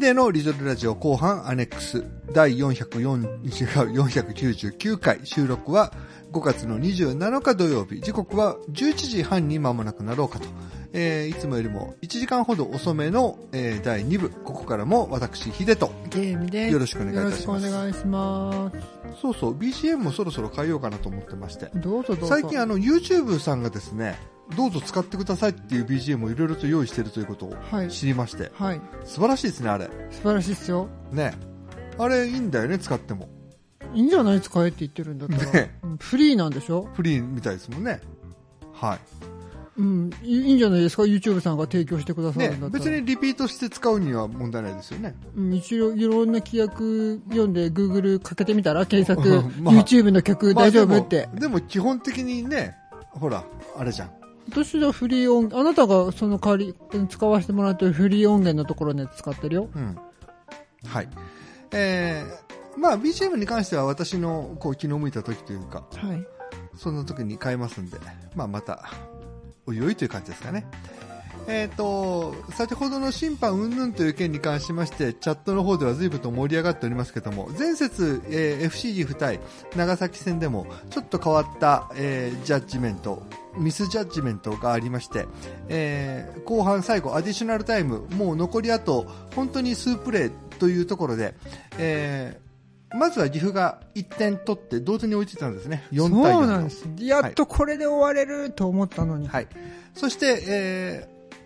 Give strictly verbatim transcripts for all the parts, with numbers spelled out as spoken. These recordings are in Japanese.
エー のリトルラジオ後半アネックスだいよんひゃくよん、違う、よんひゃくきゅうじゅうきゅうかい、収録はごがつのにじゅうなのか土曜日、時刻はじゅういちじはんに間もなくなろうかと、えー、いつもよりもいちじかんほど遅めの、えー、だいにぶ、ここからも私ヒデとゲームでよろしくお願いいたします。 よろしくお願いします。 そうそう、 ビージーエム もそろそろ変えようかなと思ってまして、 どうぞどうぞ。 最近あの YouTube さんがですね、どうぞ使ってくださいっていう ビージーエム をいろいろと用意しているということを知りまして、 はいはい、 素晴らしいですね。あれ素晴らしいですよね。あれいいんだよね、使ってもいいんじゃない、使えって言ってるんだったら、ね、フリーなんでしょ。 フリーみたいですもんね。はい、 うん、いいんじゃないですか、 YouTube さんが提供してくださるんだったら、 ね、別にリピートして使うには問題ないですよね。 うん、一応いろんな規約読んで Google かけてみたら検索、まあ、YouTube の曲大丈夫って、 まあ、でも、でも基本的にね、ほらあれじゃん、 私はフリー音、あなたがその代わり使わせてもらってるフリー音源のところで使ってるよ。 うん、はい。えー、まあ ビージーエム に関しては私のこう気の向いた時というか、はい、そんな時に変えますんで、まあまたおいおいという感じですかね。えーと、先ほどの審判云々という件に関しまして、チャットの方では随分と盛り上がっておりますけども、前節、えー、エフシー 岐阜対長崎戦でもちょっと変わった、えー、ジャッジメント、ミスジャッジメントがありまして、えー、後半最後アディショナルタイム、もう残りあと本当に数プレーというところで、えー、まずは岐阜がいってん取って同点に追いついたんですね。よんたいよん。そうなんです。 やっとこれで終われると思ったのに。 はい。そして、え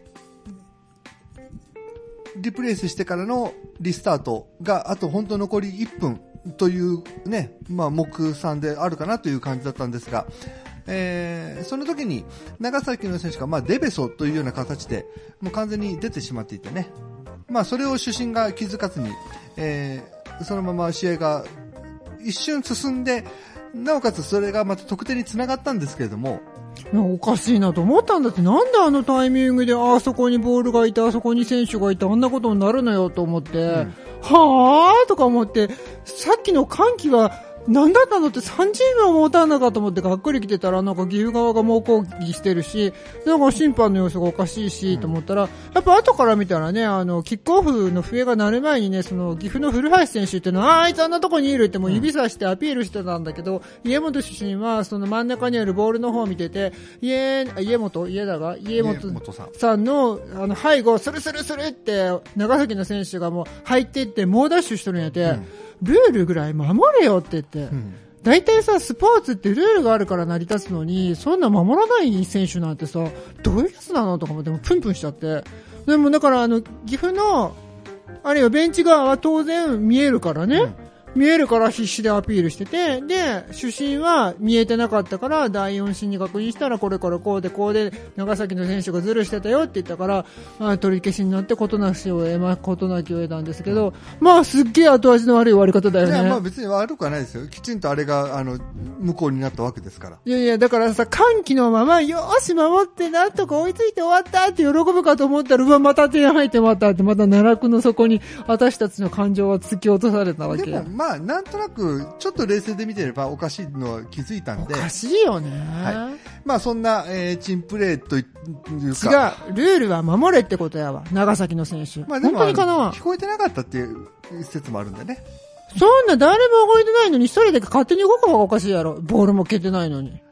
ー、リプレイスしてからのリスタートがあと本当残りいっぷんというね、まあ目算であるかなという感じだったんですが、えー、その時に長崎の選手がまあデベソというような形でもう完全に出てしまっていてね、まあそれを主審が気づかずに、えー、そのまま試合が一瞬進んで、なおかつそれがまた得点につながったんですけれども、 おかしいなと思ったんだって、なんであのタイミングであそこにボールがいてあそこに選手がいてあんなことになるのよと思って、うん、はぁーとか思って、さっきの歓喜はなんだったのってさんじゅうびょうも持たんのかと思ってがっくり来てたら、なんか岐阜側が猛攻撃してるし、なんか審判の様子がおかしいし、うん、と思ったら、やっぱ後から見たらね、あの、キックオフの笛が鳴る前にね、その岐阜の古橋選手っていうのは、あ, あいつあんなとこにいるってもう指さしてアピールしてたんだけど、うん、家元出身はその真ん中にあるボールの方を見てて、家、家元家だが家元さんのあの背後、スルスルスルって長崎の選手がもう入っていって猛ダッシュしてるんやて、うんルールぐらい守れよって言って、うん、だいたいさスポーツってルールがあるから成り立つのにそんな守らない選手なんてさどういうやつなのとかもでもプンプンしちゃって、でもだからあの岐阜のあるいはベンチ側は当然見えるからね、うん見えるから必死でアピールしてて、で、主審は見えてなかったからだいよん審に確認したらこれからこうでこうで長崎の選手がズルしてたよって言ったから、あ取り消しになってことなしを得ま、ことなきを得たんですけど、うん、まあすっげえ後味の悪い終わり方だよね。いやまあ別に悪くはないですよ。きちんとあれがあの無効になったわけですから。 いやいやだからさ歓喜のままよーし守ってなんとか追いついて終わったって喜ぶかと思ったらうわまた点入って終わったってまた奈落の底に私たちの感情は突き落とされたわけ。 でもまあなんとなくちょっと冷静で見てればおかしいのは気づいたんで。 おかしいよね。 はい。まあそんな、えー、チンプレーというか。 違う。ルールは守れってことやわ。長崎の選手。 まあでも本当にかなわ。 聞こえてなかったっていう説もあるんでね。 そんな誰も動いてないのに一人で勝手に動くのがおかしいやろ。ボールも蹴ってないのに。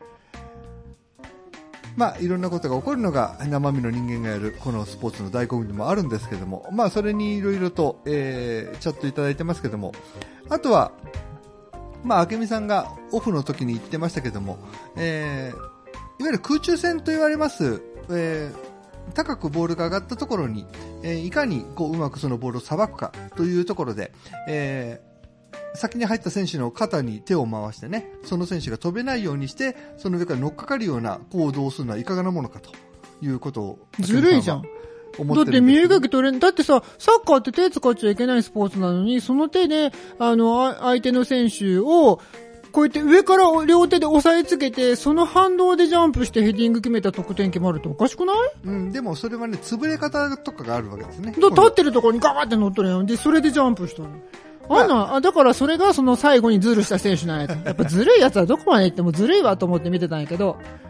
まあいろんなことが起こるのが生身の人間がやるこのスポーツの醍醐味でもあるんですけども、まあそれにいろいろと、えー、チャットいただいてますけども、あとはまあ明美さんがオフの時に言ってましたけども、えー、いわゆる空中戦と言われます、えー、高くボールが上がったところに、えー、いかにこううまくそのボールをさばくかというところで、えー先に入った選手の肩に手を回してね、その選手が飛べないようにしてその上から乗っかかるような行動をするのはいかがなものかということをずるいじゃん。だって身動き取れん。だってさ、サッカーって手使っちゃいけないスポーツなのに、その手であの相手の選手をこうやって上から両手で押さえつけてその反動でジャンプしてヘディング決めた得点決まるっておかしくない？ うん、でもそれはね潰れ方とかがあるわけですね。 だ立ってるところにガーって乗っとるやん。でそれでジャンプしたの。あんな、あ、だからそれがその最後にズルした選手なんやと。やっぱずるいやつはどこまで行ってもずるいわと思って見てたんやけど。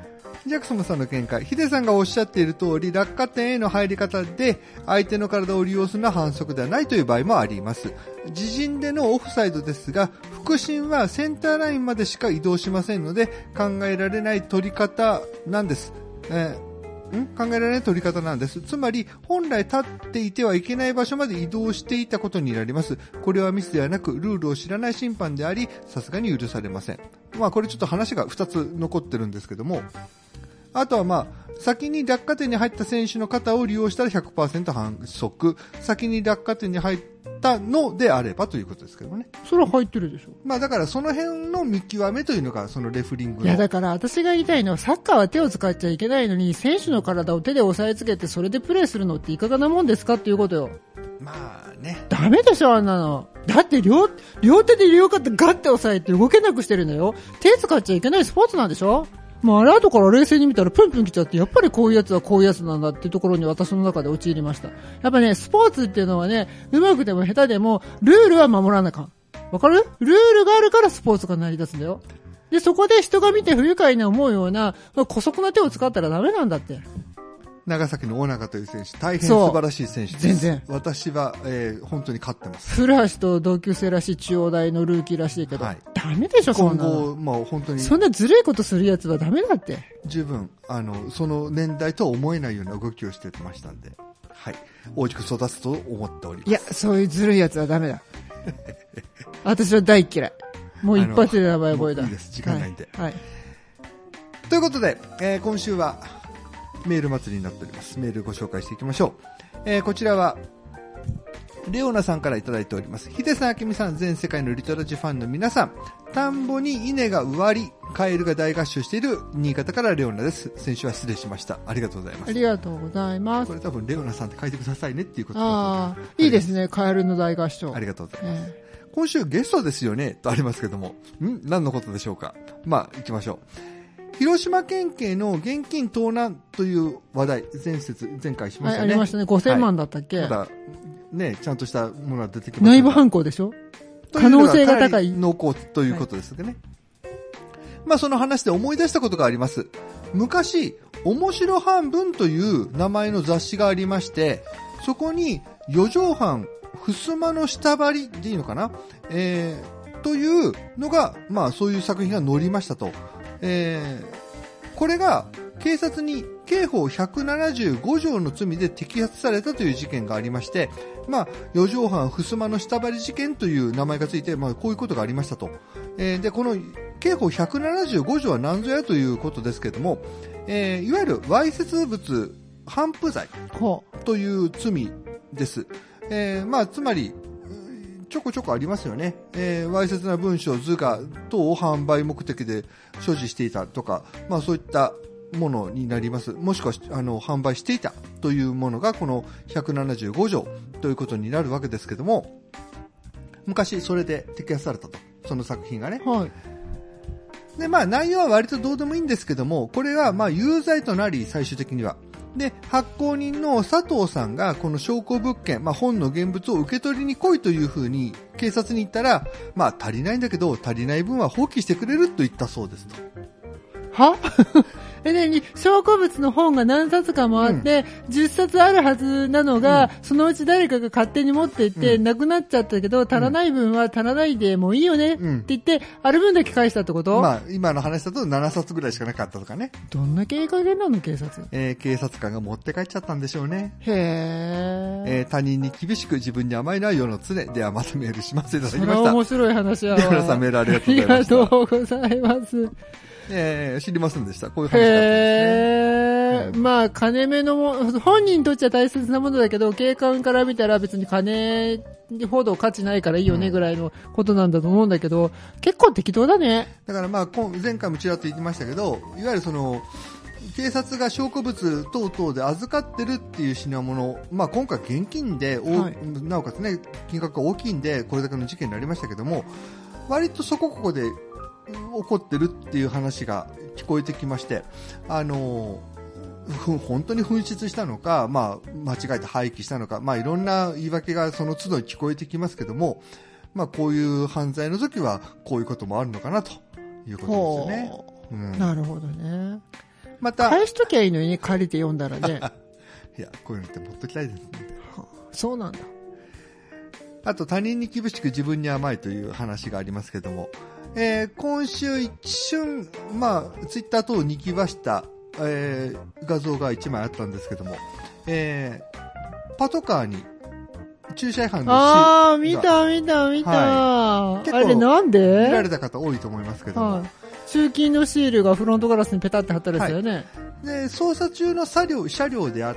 ジャクソンさんの見解。ヒデさんがおっしゃっている通り、落下点への入り方で相手の体を利用するのは反則ではないという場合もあります。自陣でのオフサイドですが、腹心はセンターラインまでしか移動しませんので、考えられない取り方なんです。えーん考えられない取り方なんです。つまり、本来立っていてはいけない場所まで移動していたことになります。これはミスではなく、ルールを知らない審判であり、さすがに許されません。まあ、これちょっと話がふたつ残ってるんですけども、あとはまあ、先に落下点に入った選手の肩を利用したら ひゃくパーセント 反則。先に落下点に入ったのであればということですけどね。 それは入ってるでしょ。 まあだからその辺の見極めというのがそのレフリングの。 いやだから私が言いたいのはサッカーは手を使っちゃいけないのに選手の体を手で押さえつけてそれでプレーするのっていかがなもんですかっていうことよ。 まあね。 ダメでしょあんなの。だって両、両手で両肩ガッて押さえて動けなくしてるのよ。手使っちゃいけないスポーツなんでしょ。もうあれ後から冷静に見たらプンプン来ちゃって、やっぱりこういうやつはこういうやつなんだっていうところに私の中で陥りました。やっぱね、スポーツっていうのはね、上手くても下手でも、ルールは守らなあかん。わかる？ルールがあるからスポーツが成り立つんだよ。で、そこで人が見て不愉快に思うような、姑息な手を使ったらダメなんだって。 長崎の大中という選手、大変素晴らしい選手です。 全然。 私は、えー、本当に勝ってます。 古橋と同級生らしい中央大のルーキーらしいけど、はい、ダメでしょ、そんな。 今後、まあ本当に。 そんなずるいことするやつはダメだって。 十分、あの、その年代とは思えないような動きをしてましたんで、はい。大きく育つと思っております。 いや、そういうずるいやつはダメだ。私は大嫌い。もう一発で名前覚えだ。 いいです。時間ないんで。 はい。はい、 ということで、えー、今週は、メール祭りになっております。メールご紹介していきましょう。えー、こちらは、レオナさんからいただいております。ヒデさん、アキミさん、全世界のリトラジファンの皆さん、田んぼに稲が植わり、カエルが大合唱している新潟からレオナです。先週は失礼しました。ありがとうございます。 ありがとうございます。 これ多分レオナさんって書いてくださいねっていうことです。 ああ、いいですね。カエルの大合唱。 ありがとうございます。えー、今週ゲストですよねとありますけども、ん何のことでしょうか。まあ、行きましょう。広島県警の現金盗難という話題、前節、前回しましたね。はい、 ありましたね。ごせんまんだったっけ、はい、 まだ、ね、ちゃんとしたものが出てきました。 内部犯行でしょ。可能性が高い。 濃厚ということですね。はい、まあその話で思い出したことがあります。昔、面白半分という名前の雑誌がありまして、そこに四畳半、襖の下張りでいいのかな、えー、というのが、まあそういう作品が載りましたと。えー、これが警察に刑法ひゃくななじゅうご条の罪で摘発されたという事件がありまして、まあ、四畳半襖の下張り事件という名前がついて、まあ、こういうことがありましたと。えー、で、この刑法ひゃくななじゅうご条は何ぞやということですけれども、えー、いわゆるわいせつ物頒布罪という罪です。えー、まあ、つまり、ちょこちょこありますよね。えー、わいせつな文章、図画等を販売目的で所持していたとか、まあそういったものになります。もしくは、あの、販売していたというものがこのひゃくななじゅうご条ということになるわけですけども、昔それで摘発されたと。その作品がね。 はい。 で、まあ内容は割とどうでもいいんですけども、これはまあ有罪となり、最終的には。で、発行人の佐藤さんがこの証拠物件、まあ本の現物を受け取りに来いというふうに警察に言ったら、まあ足りないんだけど、足りない分は放棄してくれると言ったそうですと。 はえ、なに、証拠物の本が何冊かもあって、うん、じゅっさつあるはずなのが、うん、そのうち誰かが勝手に持っていって、うん、なくなっちゃったけど、足らない分は足らないでもういいよね、うん、って言って、ある分だけ返したってこと？ まあ、今の話だとななさつぐらいしかなかったとかね。 どんな警戒なの、警察？ えー、警察官が持って帰っちゃったんでしょうね。 へー。 えー、他人に厳しく自分に甘いのは世の常。ではまたメールしますいただきました。 それは面白い話やわ。 皆さんメールありがとうございました。 ありがとうございます。 えー、知りませんでした。こういう話だったんですね。 へー、うん、まあ、金目のも、本人にとっちゃ大切なものだけど、警官から見たら別に金ほど価値ないからいいよねぐらいのことなんだと思うんだけど、うん、結構適当だね。 だからまあ、前回もちらっと言ってましたけど、いわゆるその、警察が証拠物等々で預かってるっていう品物、まあ今回現金で、はい、なおかつね、金額が大きいんで、これだけの事件になりましたけども、割とそこここで、起こってるっていう話が聞こえてきまして、あのー、本当に紛失したのか、まあ、間違えて廃棄したのか、まあ、いろんな言い訳がその都度に聞こえてきますけども、まあ、こういう犯罪の時はこういうこともあるのかなということですよね。 うん、なるほどね。 また。返しときゃいいのにね、借りて読んだらね。 いや、こういうのって持っときたいですね。 はあ、そうなんだ。 あと、他人に厳しく自分に甘いという話がありますけども、えー、今週一瞬、まあ、ツイッター等にきました、えー、画像が一枚あったんですけども、えー、パトカーに駐車違反のああ、見た見た見た、はい、あれなんで見られた方多いと思いますけども、はい、 通勤のシールがフロントガラスにペタって貼ったんですよね、はい、 で捜査中の車両、車両であって、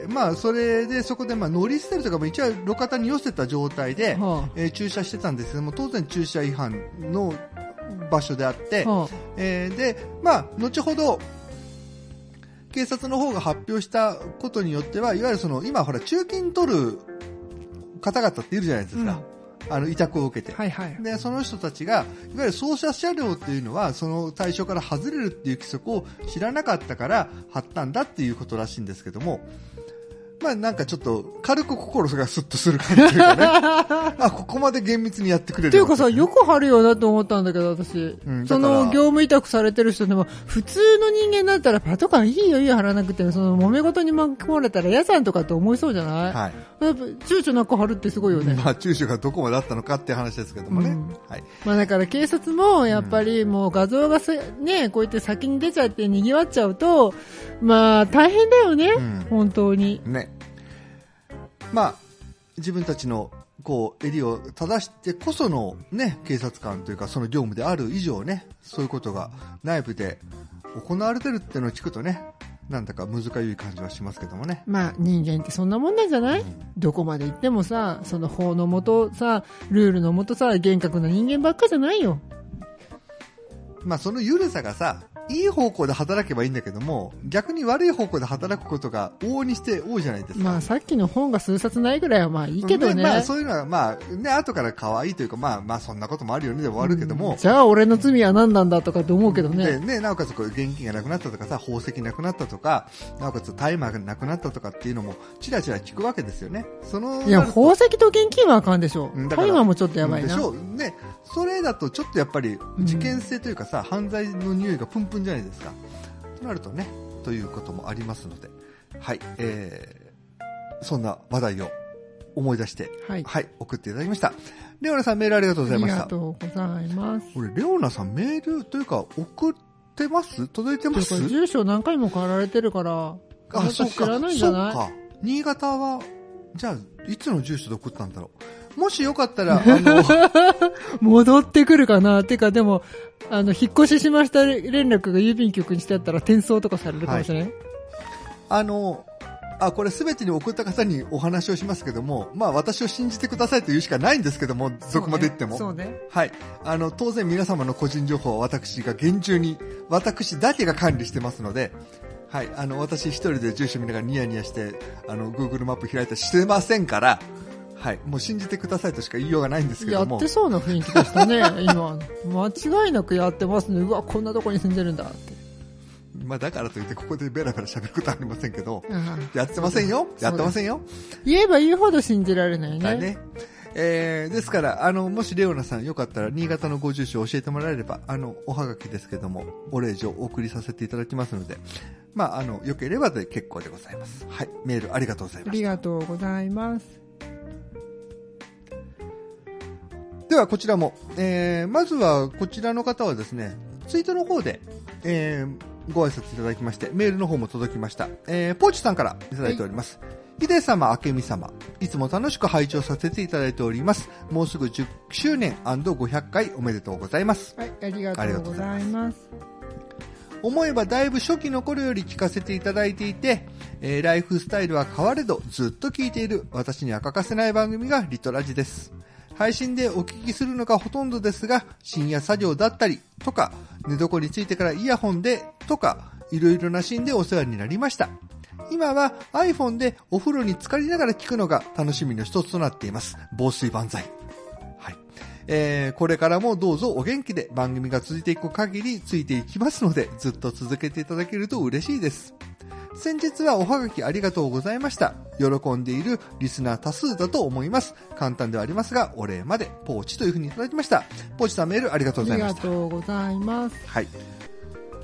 まあ、それでそこでまあ乗り捨てるとかも一応路肩に寄せた状態で、はあえー、駐車してたんですけども、当然駐車違反の場所であって、はあえー、でまあ、後ほど警察の方が発表したことによっては、いわゆるその今ほら中金取る方々っているじゃないですか、うん、あの委託を受けて、はいはい、でその人たちがいわゆる捜査車両っていうのはその対象から外れるっていう規則を知らなかったから貼ったんだっていうことらしいんですけども、まあなんかちょっと軽く心がスッとする感じというかねあ、ここまで厳密にやってくれるっていうかさ、よく貼るよなと思ったんだけど私、うん、その業務委託されてる人でも普通の人間だったらパトカーいいよいいよ貼らなくて、その揉め事に巻き込まれたら嫌さんとかって思いそうじゃない、はい、やっぱ躊躇なく貼るってすごいよね。 まあ躊躇がどこまであったのかっていう話ですけどもね、うんはい、 まあだから警察もやっぱりもう画像がねこうやって先に出ちゃって賑わっちゃうとまあ大変だよね、うん、本当にね。まあ、自分たちのこう襟を正してこその、ね、警察官というかその業務である以上ね、そういうことが内部で行われてるっていうのを聞くとね、なんだか難しい感じはしますけどもね。 まあ人間ってそんなもんなんじゃない、うん、どこまで行ってもさ、その法のもとさ、ルールのもとさ、厳格な人間ばっかじゃないよ。 まあその緩さがさ、いい方向で働けばいいんだけども、逆に悪い方向で働くことが往々にして多いじゃないですか。 まあさっきの本が数冊ないぐらいはまあいいけどね。ねまあそういうのはまあね、後から可愛いというか、まあまあそんなこともあるよねで終わるけども、 うん、じゃあ俺の罪は何なんだとかって思うけどね。 でね、なおかつこう現金がなくなったとかさ、宝石なくなったとか、なおかつ大麻がなくなったとかっていうのもちらちら聞くわけですよね。そのいや宝石と現金はあかんでしょ。大麻もちょっとやばいな。 でしょね。それだとちょっとやっぱり事件性というかさ、うん、犯罪の匂いがプンプンじゃないですか。となるとね、ということもありますので、はい、えー、そんな話題を思い出して、はい、はい、送っていただきました。レオナさんメールありがとうございました。 ありがとうございます。 これレオナさんメールというか送ってます？届いてます？ 住所何回も変わられてるから、 あ、そっか、 知らないんじゃない？ そうか。新潟はじゃあいつの住所で送ったんだろう。もしよかったらあの戻ってくるかな。てかでもあの引っ越ししました連絡が郵便局にしてあったら転送とかされるかもしれない。はい、 あのあこれすべてに送った方にお話をしますけども、まあ私を信じてくださいというしかないんですけども、どこまで言っても。 そうね。そうね。 はい。あの当然皆様の個人情報は私が厳重に私だけが管理してますので。はい。あの私一人で住所見ながらニヤニヤしてあの Google マップ開いたりしてませんから。はい、もう信じてくださいとしか言いようがないんですけども。 やってそうな雰囲気でしたね今間違いなくやってますね。うわこんなとこに住んでるんだって。 まあだからといってここでベラベラ喋ることはありませんけど、やってませんよやってませんよ。 言えば言うほど信じられないね。 はいね。えー、ですからあのもしレオナさんよかったら新潟のご住所を教えてもらえればあのおはがきですけどもお礼状お送りさせていただきますので、まああのよければで結構でございます。はい、メールありがとうございました。 ありがとうございます。 ではこちらも、えー、まずはこちらの方はですねツイートの方で、えー、ご挨拶いただきましてメールの方も届きました、えー、ポーチさんからいただいております。ヒデ様、あけみ様、いつも楽しく拝聴させていただいております。もうすぐじゅっしゅうねん &ごひゃっかいおめでとうございます。 はい、ありがとうございます。 思えばだいぶ初期の頃より聞かせていただいていて、えー、ライフスタイルは変われどずっと聞いている私には欠かせない番組がリトラジです。配信でお聞きするのがほとんどですが、深夜作業だったりとか、寝床についてからイヤホンでとか、いろいろなシーンでお世話になりました。今は iPhone でお風呂に浸かりながら聞くのが楽しみの一つとなっています。防水万歳。はい。えー、これからもどうぞお元気で番組が続いていく限りついていきますので、ずっと続けていただけると嬉しいです。先日はおはがきありがとうございました。喜んでいるリスナー多数だと思います。簡単ではありますが、お礼までポーチというふうにいただきました。ポーチさんメールありがとうございました。 ありがとうございます。 はい。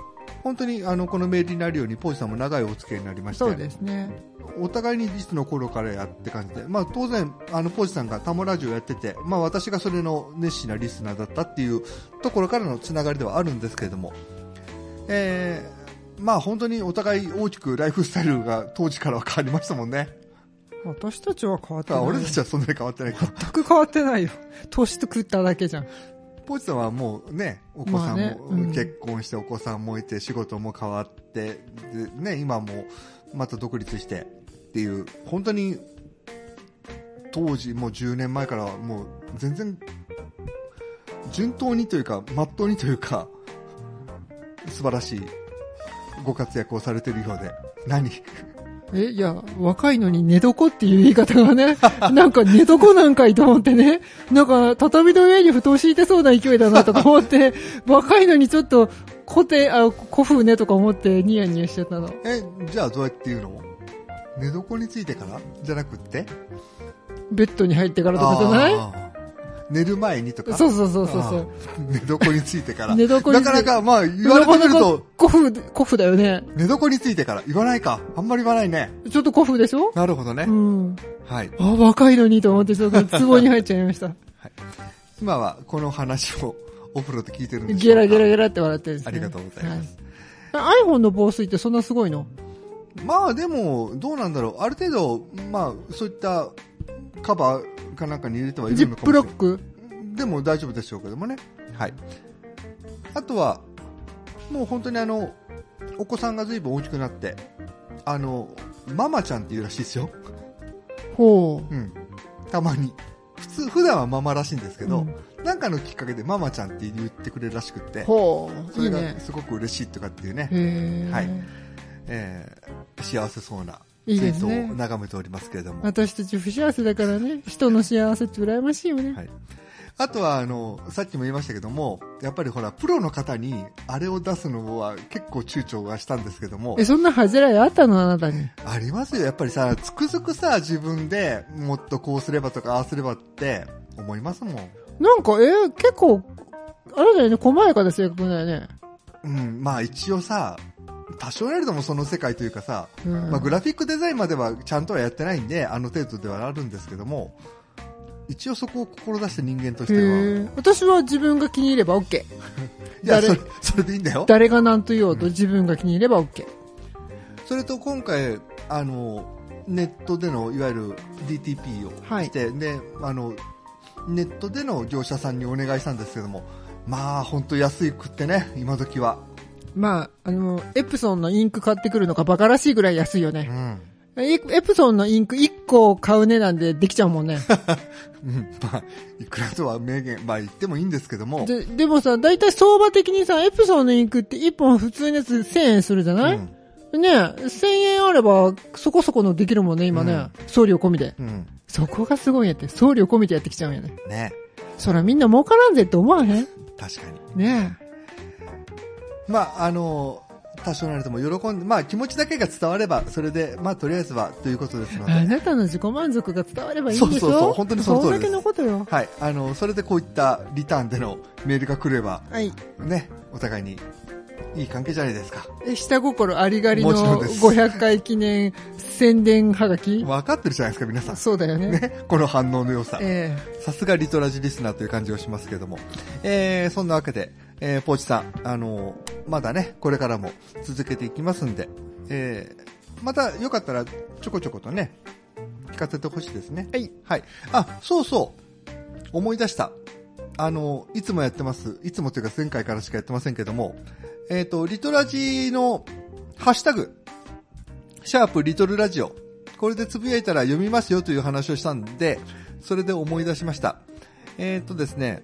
本当にあのこのメールになるようにポーチさんも長いお付き合いになりまして、 そうですね、 お互いにいつの頃からやって感じで、まあ、当然あのポーチさんがタモラジオやってて、まあ、私がそれの熱心なリスナーだったっていうところからのつながりではあるんですけれども、えー、まあ本当にお互い大きくライフスタイルが当時からは変わりましたもんね。 私たちは変わってない。 俺たちはそんなに変わってないけど。 全く変わってないよ。年食っただけじゃん。 ポーチさんはもうね、お子さんも、 まあね、うん、 結婚してお子さんもいて仕事も変わってで、ね、今もまた独立してっていう、本当に当時もうじゅうねんまえからもう全然順当にというかまっとうにというか素晴らしいご活躍をされているようで、何え、いや、若いのに寝床っていう言い方がね、なんか寝床なんかいと思ってね、なんか畳の上に布団敷いてそうな勢いだなとか思って、若いのにちょっと古典、あ、古風ねとか思ってニヤニヤしちゃったの。 え、じゃあどうやって言うの？寝床についてからじゃなくって？ ベッドに入ってからとかじゃない？ 寝る前にとか。 そうそうそうそうそう。 寝床についてから。 寝床についてなかなか、まあ、言われてみると。 古風、古風だよね。 寝床についてから。言わないか。あんまり言わないね。 ちょっと古風でしょ？ なるほどね。 うん。 はい。 あ、若いのにと思って、ちょっとツボに入っちゃいました。はい。 今は、この話をお風呂で聞いてるんですゲラゲラゲラって笑ってるんですね。 ありがとうございます。 はい、iPhone の防水ってそんなすごいの？ まあ、でも、どうなんだろう。ある程度、まあ、そういったカバーかなんかに入れてはいるのかもしれない。ジップロック？でも大丈夫でしょうけどもね。はい。あとは、もう本当にあの、お子さんが随分大きくなって、あの、ママちゃんっていうらしいですよ。 ほう。 うん。たまに。普通、普段はママらしいんですけど、うん、なんかのきっかけでママちゃんって言ってくれるらしくって、 ほう。 それがすごく嬉しいとかっていうね。 へー。 はい。えー、幸せそうな。 いいですね。 を眺めておりますけれども。 私たち不幸せだからね。人の幸せって羨ましいよね。 はい。あとはあのさっきも言いましたけども、やっぱりほらプロの方にあれを出すのは結構躊躇はしたんですけども。 え、そんな恥じらいあったのあなたに？ありますよ。やっぱりさ、つくづくさ、自分でもっとこうすればとかああすればって思いますもん。 なんかえ結構あれだよね、細やかで正確だよね。 うん、まあ一応さ、多少なりともその世界というかさ、うん、まあグラフィックデザインまではちゃんとはやってないんで、あの程度ではあるんですけども。一応そこを志した人間としては、 私は自分が気に入れば OK。 いやそれ、それでいいんだよ。 誰が何と言おうと自分が気に入れば OK。 それと今回あのネットでのいわゆる ディーティーピー をして、はい、であのネットでの業者さんにお願いしたんですけども、まあ本当安いくってね、今時は。まああのエプソンのインク買ってくるのがバカらしいぐらい安いよね。うん、エプソンのインクいっこ買う値段でできちゃうもんね。 うん、まあ、いくらとは明言、まあ言ってもいいんですけども。 で、でもさ、だいたい相場的にさ、エプソンのインクっていっぽん普通のやつせんえんするじゃない？うん、ねえ、せんえんあればそこそこのできるもんね、今ね。うん、送料込みで、うん。そこがすごいんやって、送料込みでやってきちゃうんやね。ね。そらみんな儲からんぜって思わへん？ 確かに。 ねえ。まあ、あのー、多少なりとも喜んで、まあ気持ちだけが伝われば、それで、まあとりあえずは、ということですので。 あなたの自己満足が伝わればいいんでしょ？そうそうそう、 本当にその通りです。 それだけのことよ。 はい。あの、それでこういったリターンでのメールが来れば、はい。ね、お互いに、いい関係じゃないですか。 え、下心ありがりのごひゃっかい記念宣伝はがき？ 分かってるじゃないですか、皆さん。 そうだよね。 ね、この反応の良さ。 ええー。さすがリトラジリスナーという感じがしますけども。えー、そんなわけで、えー、ポーチさん、あのー、まだね、これからも続けていきますんで、えー、またよかったらちょこちょことね、聞かせてほしいですね。 はい。 はい。あ、そうそう。思い出した。あのー、いつもやってます。いつもというか前回からしかやってませんけども、えっと、リトラジのハッシュタグ、シャープリトルラジオ。これでつぶやいたら読みますよという話をしたんで、それで思い出しました。えっとですね、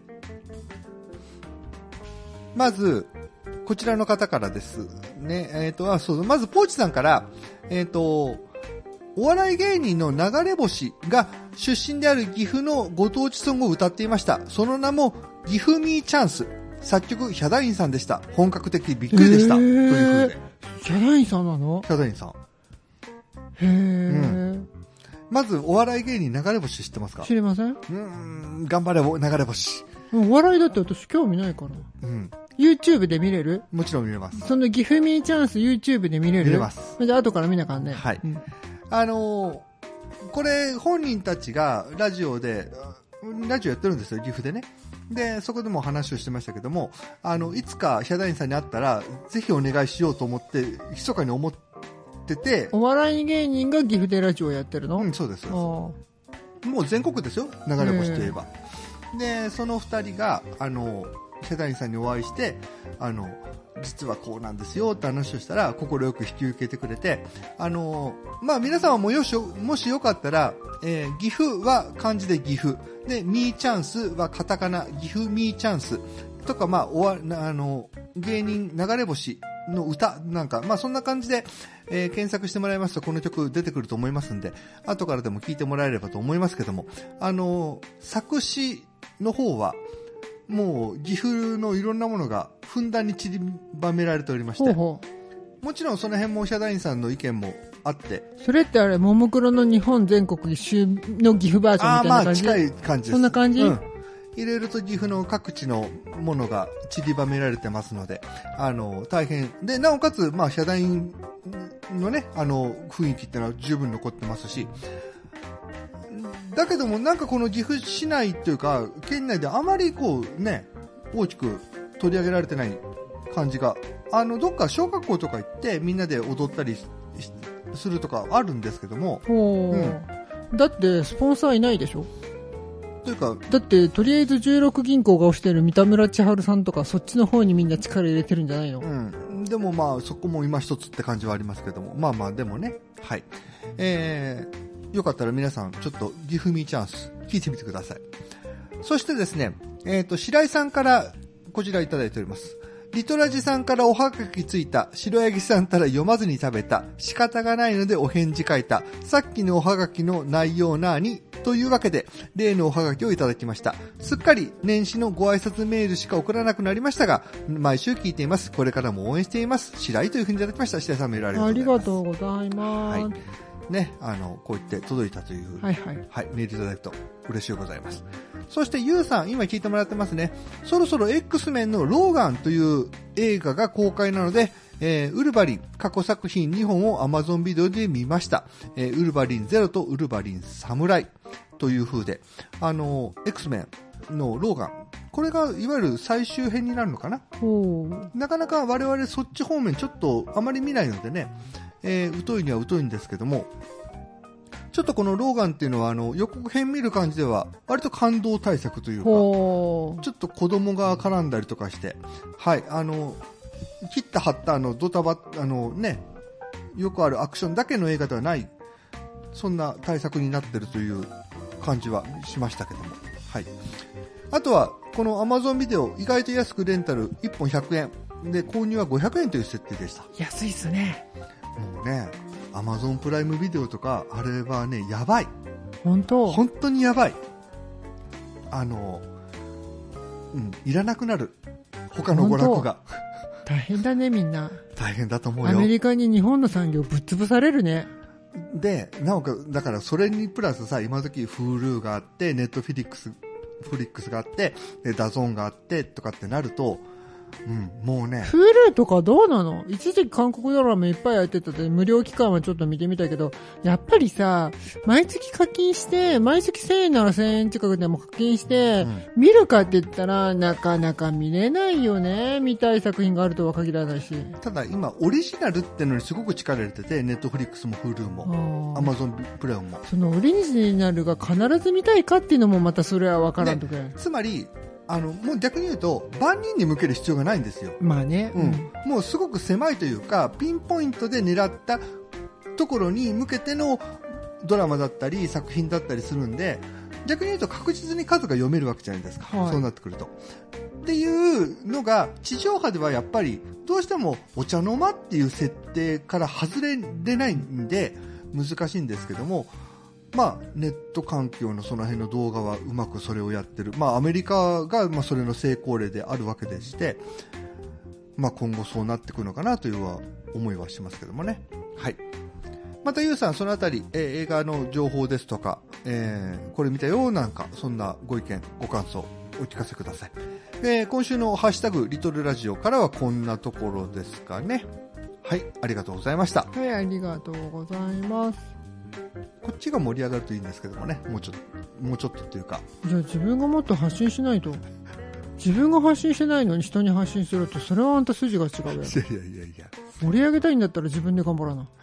まず、こちらの方からですね。えっと、あ、そう、まずポーチさんから、えっと、お笑い芸人の流れ星が出身である岐阜のご当地ソングを歌っていました。その名も、岐阜ミーチャンス。作曲、ヒャダインさんでした。本格的びっくりでした。という風で。 ヒャダインさんなの？ ヒャダインさん。へー。うん、 まず、お笑い芸人流れ星知ってますか？ 知りません。 うーん、頑張れ、流れ星。 お笑いだって私興味ないから。 うん。 YouTube で見れる？ もちろん見れます。 そのギフミーチャンス YouTube で見れる？ 見れます。 じゃあ後から見なあかんね。 はい。 うん、 あのー、これ本人たちがラジオで、ラジオやってるんですよ、岐阜でね。で、そこでも話をしてましたけども、あの、いつかヒャダインさんに会ったら、ぜひお願いしようと思って、密かに思ってて。 お笑い芸人が岐阜でラジオをやってるの？ うん、そうです。もう全国ですよ、流れ星といえば。で、その二人が、あの、ヒャダインさんにお会いして、あの、実はこうなんですよって話をしたら、快く引き受けてくれて、あの、まあ、皆さんもよし、もしよかったら、えー、岐阜は漢字で岐阜。で、ミーチャンスはカタカナ、岐阜ミーチャンスとか、まあ、おわ、あの、芸人流れ星の歌なんか、まあ、そんな感じで、えー、検索してもらいますとこの曲出てくると思いますんで、後からでも聴いてもらえればと思いますけども、あの、作詞の方は、もう岐阜のいろんなものがふんだんに散りばめられておりまして、ほうほう、もちろんその辺もヒャダインさんの意見もあって、それってあれももクロの日本全国一周の岐阜バージョンみたいな感じ？ あ、まあ近い感じです。 そんな感じ？うん、 入れると岐阜の各地のものが散りばめられてますので、あの大変で、なおかつまあヒャダインのね、あの雰囲気ってのは十分残ってますし、だけどもなんかこの岐阜市内というか県内であまりこうね大きく取り上げられてない感じが、あのどっか小学校とか行ってみんなで踊ったりするとかあるんですけども、 うん、だってスポンサーいないでしょ？ というかだってとりあえずじゅうろく銀行が推している三田村千春さんとかそっちの方にみんな力入れてるんじゃないの？ うん、でもまあそこも今一つって感じはありますけども、まあまあでもね、はい、えー、よかったら皆さんちょっとギフミーチャンス聞いてみてください。そしてですね、えっと白井さんからこちらいただいております。リトラジさんからおはがきついた、白ヤギさんたら読まずに食べた、仕方がないのでお返事書いた、さっきのおはがきの内容なーに、というわけで、例のおはがきをいただきました。すっかり年始のご挨拶メールしか送らなくなりましたが、毎週聞いています。これからも応援しています。白井というふうにいただきました。白井さんメールありがとうございます。 ありがとうございます。はい。 ね、あの、こう言って届いたという、 はいはい。 はい、メールいただくと嬉しいございます。そしてユウさん、今聞いてもらってますね。そろそろ X メンのローガンという映画が公開なので、えー、ウルヴァリン過去作品にほんを Amazon ビデオで見ました。えー、ウルヴァリンゼロとウルヴァリンサムライという風で、あのー、X メンのローガン、これがいわゆる最終編になるのかな。なかなか我々そっち方面ちょっとあまり見ないのでね、えー、疎いには疎いんですけども、ちょっとこのローガンっていうのはあの予告編見る感じでは割と感動大作というか、ちょっと子供が絡んだりとかして、はい、あの切った張ったあのドタバあのね、よくあるアクションだけの映画ではない、そんな大作になってるという感じはしましたけども、はい。あとはこの Amazon ビデオ意外と安くレンタルいっぽんひゃくえんで購入はごひゃくえんという設定でした。 安いっすね。 もうね、アマゾンプライムビデオとかあれはね、やばい。 本当本当にやばい。あの、うん、いらなくなる。他の娯楽が。 大変だね、みんな。 大変だと思うよ。 アメリカに日本の産業ぶっ潰されるね。 で、なおかつ、だからそれにプラスさ、今時 Hulu があって、Netflix、フリックスがあって、で、ダゾーンがあってとかってなると、うん、もうね。 Hulu とかどうなの？一時期韓国ドラマいっぱいやってたで、無料期間はちょっと見てみたけど、やっぱりさ、毎月課金して、毎月せんえんならせんえん近くでも課金して、うん、見るかって言ったら、なかなか見れないよね。見たい作品があるとは限らないし。 ただ今、オリジナルってのにすごく力入れてて、Netflix も Hulu も、Amazon プライムも。 そのオリジナルが必ず見たいかっていうのもまたそれは分からんとか、 ね。つまり、あのもう逆に言うと万人に向ける必要がないんですよ。 まあね、 うん、もうすごく狭いというかピンポイントで狙ったところに向けてのドラマだったり作品だったりするんで、逆に言うと確実に数が読めるわけじゃないですか、はい、そうなってくるとっていうのが地上波ではやっぱりどうしてもお茶の間っていう設定から外れれないんで難しいんですけども、まあ、ネット環境のその辺の動画はうまくそれをやってる、まあ、アメリカがまあそれの成功例であるわけでして、まあ、今後そうなってくるのかなというは思いはしますけどもね。はい。またユウさんそのあたり、えー、映画の情報ですとか、えー、これ見たよなんかそんなご意見ご感想お聞かせください。 えー、今週のハッシュタグリトルラジオからはこんなところですかね。はい、ありがとうございました。 はい、ありがとうございます。 こっちが盛り上がるといいんですけどもね、もうちょっと、もうちょっとっていうか。 じゃあ自分がもっと発信しないと。自分が発信してないのに人に発信すると、それはあんた筋が違うよ。いやいやいやいや。盛り上げたいんだったら自分で頑張らな。はい。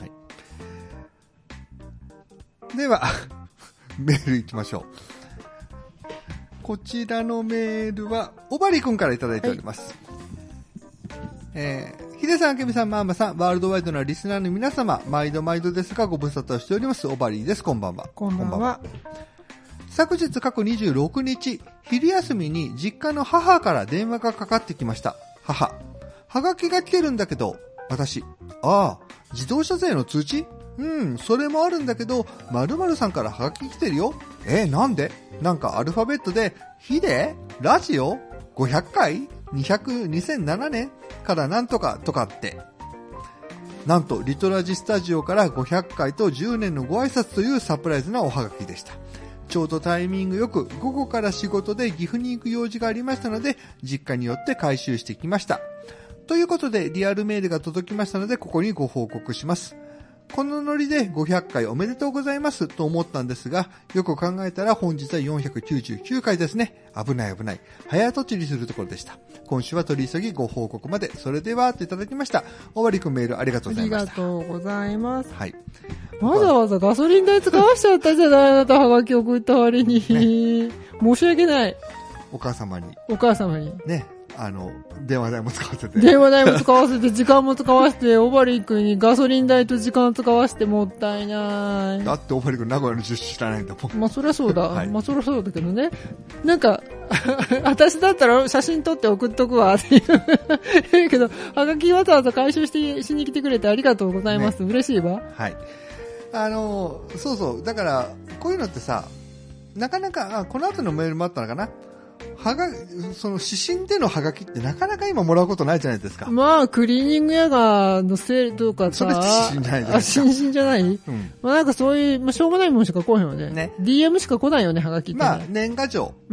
では、メールいきましょう。こちらのメールは、おばりくんからいただいております。はい、えー、ひでさん、あけみさん、まーまさん、ワールドワイドなリスナーの皆様、毎度毎度ですがご無沙汰しております、おばりです。こんばんは。 こんばんは。こんばんは。 昨日過去にじゅうろくにち、昼休みに実家の母から電話がかかってきました。母、はがきが来てるんだけど、私、ああ、自動車税の通知？うん、それもあるんだけど、〇〇さんからはがき来てるよ。えー、なんで？なんかアルファベットで、ヒデ？ラジオ？ごひゃっかい？にひゃく、にせんななねんからなんとかとかって。なんと、リトラジスタジオからごひゃっかいとじゅうねんのご挨拶というサプライズなおはがきでした。ちょうどタイミングよく午後から仕事で岐阜に行く用事がありましたので、実家に寄って回収してきました。ということで、リアルメールが届きましたので、ここにご報告します。このノリでごひゃっかいおめでとうございますと思ったんですが、よく考えたら本日はよんひゃくきゅうじゅうきゅうかいですね。危ない危ない。早とちりするところでした。今週は取り急ぎご報告まで。それでは、といただきました。おわりくんメールありがとうございました。 ありがとうございます。 はい。 わざわざガソリン代使わしちゃったじゃない、あなたはがき送った割に。ね、申し訳ない。 お母様に。 お母様に。 ね。あの、電話代も使わせて。 電話代も使わせて、時間も使わせて、オバリ君にガソリン代と時間使わせてもったいない。 だってオバリ君名古屋の住所知らないんだもん。 まあそりゃそうだ。はい、まあそりゃそうだけどね。なんか、私だったら写真撮って送っとくわっていう。言うけど、はがきわざわざ回収してしに来てくれてありがとうございます。ね、嬉しいわ。 はい。あの、そうそう。だから、こういうのってさ、なかなか、あ、この後のメールもあったのかな。はが、その指針でのハガキってなかなか今もらうことないじゃないですか。 まあ、クリーニング屋がのセールとかさ。 それって指針じゃないですか。 あ、新進じゃない、うん、まあなんかそういう、まあしょうもないもんしか来へんよね。 ね。 ディーエム しか来ないよね、ハガキって、ね。 まあ、年賀状。うん。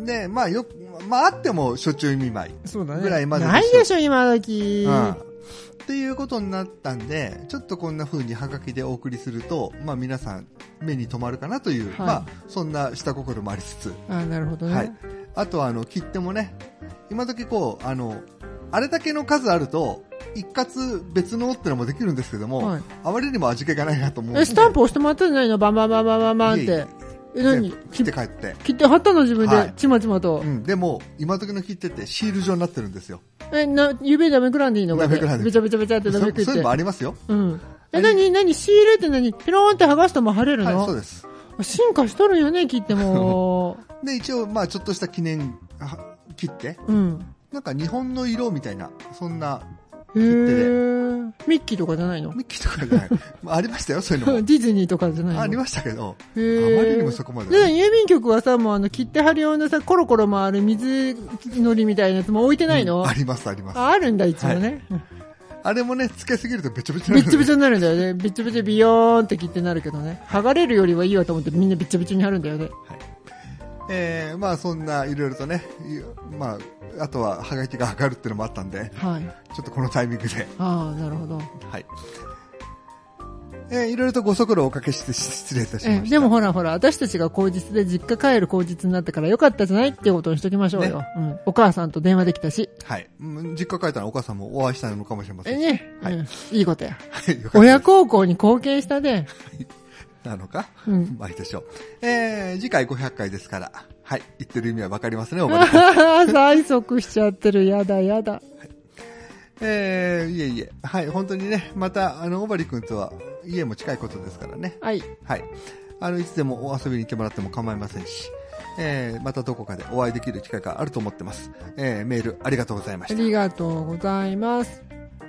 で、まあよく、まああっても初中見舞い。 そうだね。 ぐらいまで。 ないでしょ、今時。うん。 っていうことになったんで、ちょっとこんな風にハガキでお送りすると、まあ皆さん目に留まるかなという、はい、まあそんな下心もありつつ。 あ、なるほどね。はい。 あとはあの切手もね、今時こうあのあれだけの数あると一括別のってのもできるんですけども、はい、あまりにも味気がないなと思う。 え、スタンプ押してもらったんじゃないの？バンバンバンバンバンバンって。いえいえ、え、何？ 切って帰って。 切って貼ったの自分で、はい、ちまちまと。 うん。でも今時の切手ってシール状になってるんですよ。 え、な指でめくらんでいいの？ めくらんで。 べちゃべちゃべちゃってめくって。 そういうのもありますよ。 うん。え、何何シールって何？ピローンって剥がすとも貼れるの？ はい、そうです。 進化しとるんよね、切っても。 で一応まあちょっとした記念切って、うん、なんか日本の色みたいなそんな切手で。 ミッキーとかじゃないの？ ミッキーとかじゃない。まあ、ありましたよ、そういうのも。 ディズニーとかじゃないの？ ありましたけど、あまりにもそこまで、 ね。で、郵便局はさ、もうあの、切手貼る用のさ、コロコロ回る水のりみたいなやつも置いてないの？ うん、あります、あります。 あ、あるんだ、いつもね。はい、 あれもね、つけすぎるとべちょべちょになる、ね。 べちょべちょになるんだよね。べちょべちょビヨーンって切ってなるけどね。剥がれるよりはいいわと思ってみんなべちょべちょに貼るんだよね。はい。 えー、まあそんないろいろとね、まあ、あとはハガキが上がるっていうのもあったんで、はい、ちょっとこのタイミングで。 ああ、なるほど。 はい。えー、いろいろとご足労をおかけして失礼いたしました。 えでもほらほら、私たちが口実で実家帰る口実になったからよかったじゃないっていうことにしときましょうよ。ね、うん。お母さんと電話できたし。 はい。実家帰ったらお母さんもお会いしたいのかもしれません。 えね。はい、うん。いいことや。はい。親孝行に貢献したね。 なのか、うん、まあいいでしょう。えー、次回ごひゃっかいですから、はい、言ってる意味はわかりますね、おばあさん。 催促しちゃってる、やだやだ。はい、 えー、いえいえ、はい、本当にね、また、あの、おばりくんとは、家も近いことですからね。 はい。 はい。あの、いつでもお遊びに行ってもらっても構いませんし、えー、またどこかでお会いできる機会があると思ってます。えー、メールありがとうございました。 ありがとうございます。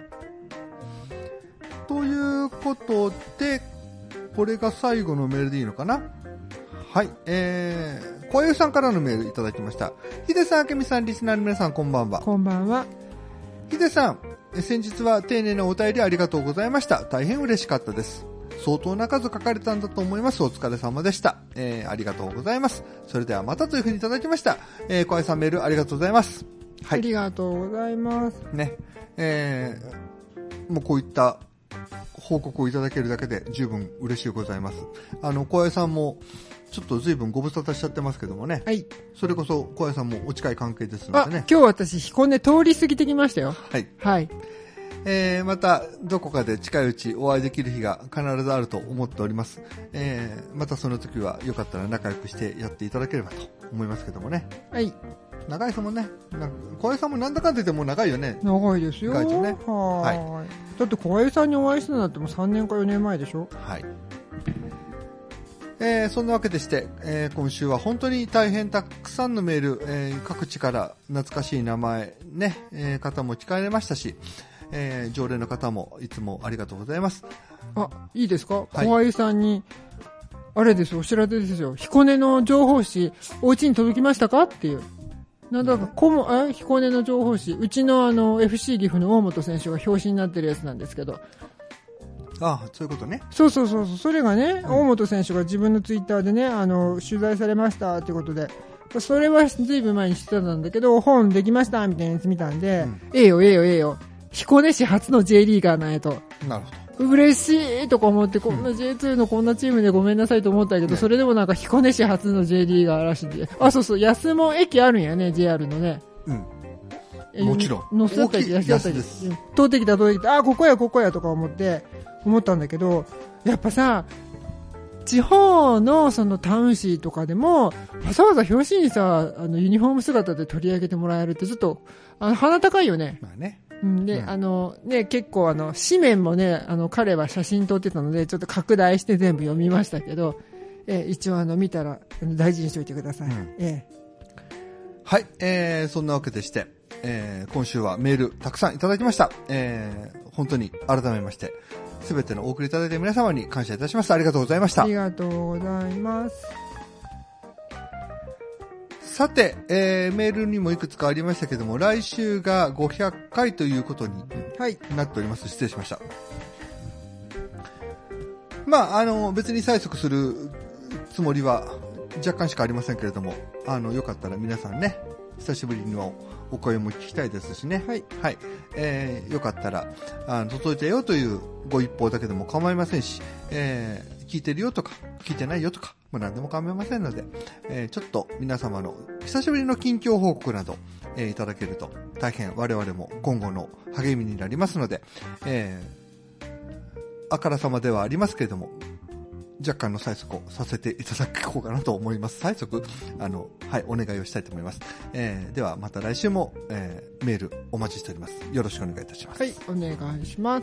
ということで、これが最後のメールでいいのかな。はい、えー、小江さんからのメールいただきました。ヒデさん、あけみさん、リスナーの皆さん、こんばんは。 こんばんは。 ヒデさん、先日は丁寧なお便りありがとうございました。大変嬉しかったです。相当な数書かれたんだと思います。お疲れ様でした。えー、ありがとうございます。それではまたというふうにいただきました。えー、小江さんメールありがとうございます。 はい。ありがとうございます。 ね。えー、もうこういった報告をいただけるだけで十分嬉しいございます。あの、小林さんも、ちょっと随分ご無沙汰しちゃってますけどもね。 はい。 それこそ小林さんもお近い関係ですのでね。 あ、今日私彦根通り過ぎてきましたよ。 はい。 はい。 えー、またどこかで近いうちお会いできる日が必ずあると思っております。えー、またその時はよかったら仲良くしてやっていただければと思いますけどもね。 はい。 長いですもんね。小林さんもなんだかんだ言ってもう長いよね。 長いですよ。 外長ね。 はい。だって小林さんにお会いしたのだってもうさんねんかよねんまえでしょ。 はい。えー、そんなわけでして、えー、今週は本当に大変たくさんのメール、えー、各地から懐かしい名前ね、えー、方も聞かれましたし、えー、常連の方もいつもありがとうございます。 あ、いいですか、はい、小林さんにあれですお知らせですよ。彦根の情報誌お家に届きましたかっていう。なんだかこもあ彦根の情報誌、うちのあの エフシー 岐阜の大本選手が表紙になってるやつなんですけど。 ああ、そういうことね。 そうそうそうそう、それがね、うん、大本選手が自分のツイッターでね、あの取材されましたっていうことで、それはずいぶん前に知ってたんだけど、本できましたみたいなやつ見たんで、うん、ええよええよええよ、彦根市初の J リーガーなんやと。 なるほど。嬉しいとか思って、こんな ジェイツー のこんなチームでごめんなさいと思ったけど、うん、それでもなんか彦根市初の J リーガーらしいんで、あ、そうそう、安も駅あるんやね、ジェイアール のね。 うん。もちろん。 乗せたり安だったり。通ってきた通ってきた、あ、ここやここやとか思って、思ったんだけど、やっぱさ、地方のそのタウン誌とかでもわざわざ表紙にさ、あのユニフォーム姿で取り上げてもらえるってちょっとあの鼻高いよね。 まあね。 うん、で、うん、あのね、結構あの紙面もね、あの彼は写真撮ってたのでちょっと拡大して全部読みましたけど、え一応あの見たら大事にしておいてください。うん、えはい、えー、そんなわけでして、えー、今週はメールたくさんいただきました。えー、本当に改めましてすべてのお送りいただいた皆様に感謝いたします。ありがとうございました。 ありがとうございます。 さて、えー、メールにもいくつかありましたけども、来週がごひゃっかいということになっております。はい、失礼しました。まあ、あの、別に催促するつもりは若干しかありませんけれども、あの、よかったら皆さんね、久しぶりのお声も聞きたいですしね。 はい。 はい。えー、よかったら、あの、届いたよというご一報だけでも構いませんし、えー、聞いてるよとか、聞いてないよとか、もう何でも構いませんので、えー、ちょっと皆様の久しぶりの近況報告など、えー、いただけると、大変我々も今後の励みになりますので、えー、あからさまではありますけれども、若干の催促をさせていただこうかなと思います。催促あの、はい、お願いをしたいと思います。えー、ではまた来週も、えー、メールお待ちしております。よろしくお願いいたします。 はい、お願いします。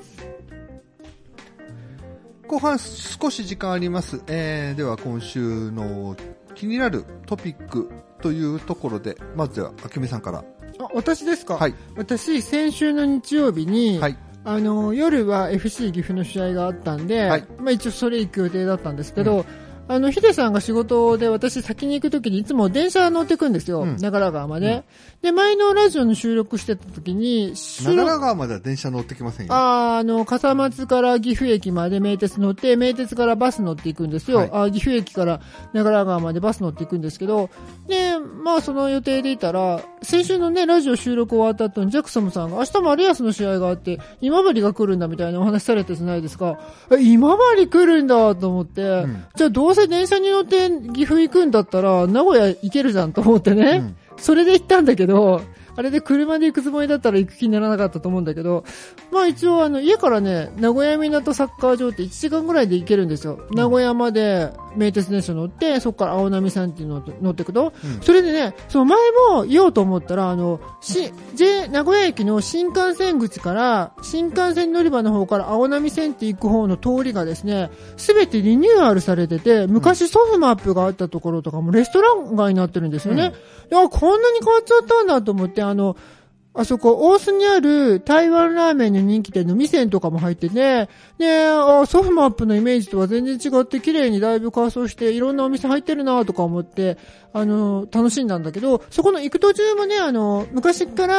後半少し時間あります。えー、では今週の気になるトピックというところで、まずはあけみさんから。 あ、私ですか。 はい。 私、先週の日曜日に、 はい。 あの夜は エフシー 岐阜の試合があったんで、はい、まあ、一応それ行く予定だったんですけど、うん、あのヒデさんが仕事で私先に行くときにいつも電車乗ってくんですよ、うん、長良川まで、うん、で前のラジオの収録してたときに長良川までは電車乗ってきませんよ。 ああの笠松から岐阜駅まで名鉄乗って名鉄からバス乗っていくんですよ、はい、あ岐阜駅から長良川までバス乗っていくんですけど、でまあその予定でいたら先週のねラジオ収録終わった後にジャクソムさんが明日マリアスの試合があって今治が来るんだみたいなお話されてじゃないですか。今治来るんだと思って、うん、じゃあどうせ電車に乗って岐阜行くんだったら名古屋行けるじゃんと思ってね、うん、それで行ったんだけど、あれで車で行くつもりだったら行く気にならなかったと思うんだけど、まあ一応あの家からね名古屋港サッカー場っていちじかんぐらいで行けるんですよ、うん、名古屋まで名鉄電車乗ってそこから青波線っていうのを乗っていくと、うん、それでねその前も言おうと思ったらあのし J 名古屋駅の新幹線口から新幹線乗り場の方から青波線って行く方の通りがですねすべてリニューアルされてて、昔ソフマップがあったところとかもレストラン街になってるんですよね、うん、いやこんなに変わっちゃったんだと思って、あのあそこ、大須にある台湾ラーメンの人気店の味仙とかも入ってて、で、あソフマップのイメージとは全然違って綺麗にだいぶ改装していろんなお店入ってるなとか思って、あの、楽しんだんだけど、そこの行く途中もね、あの、昔から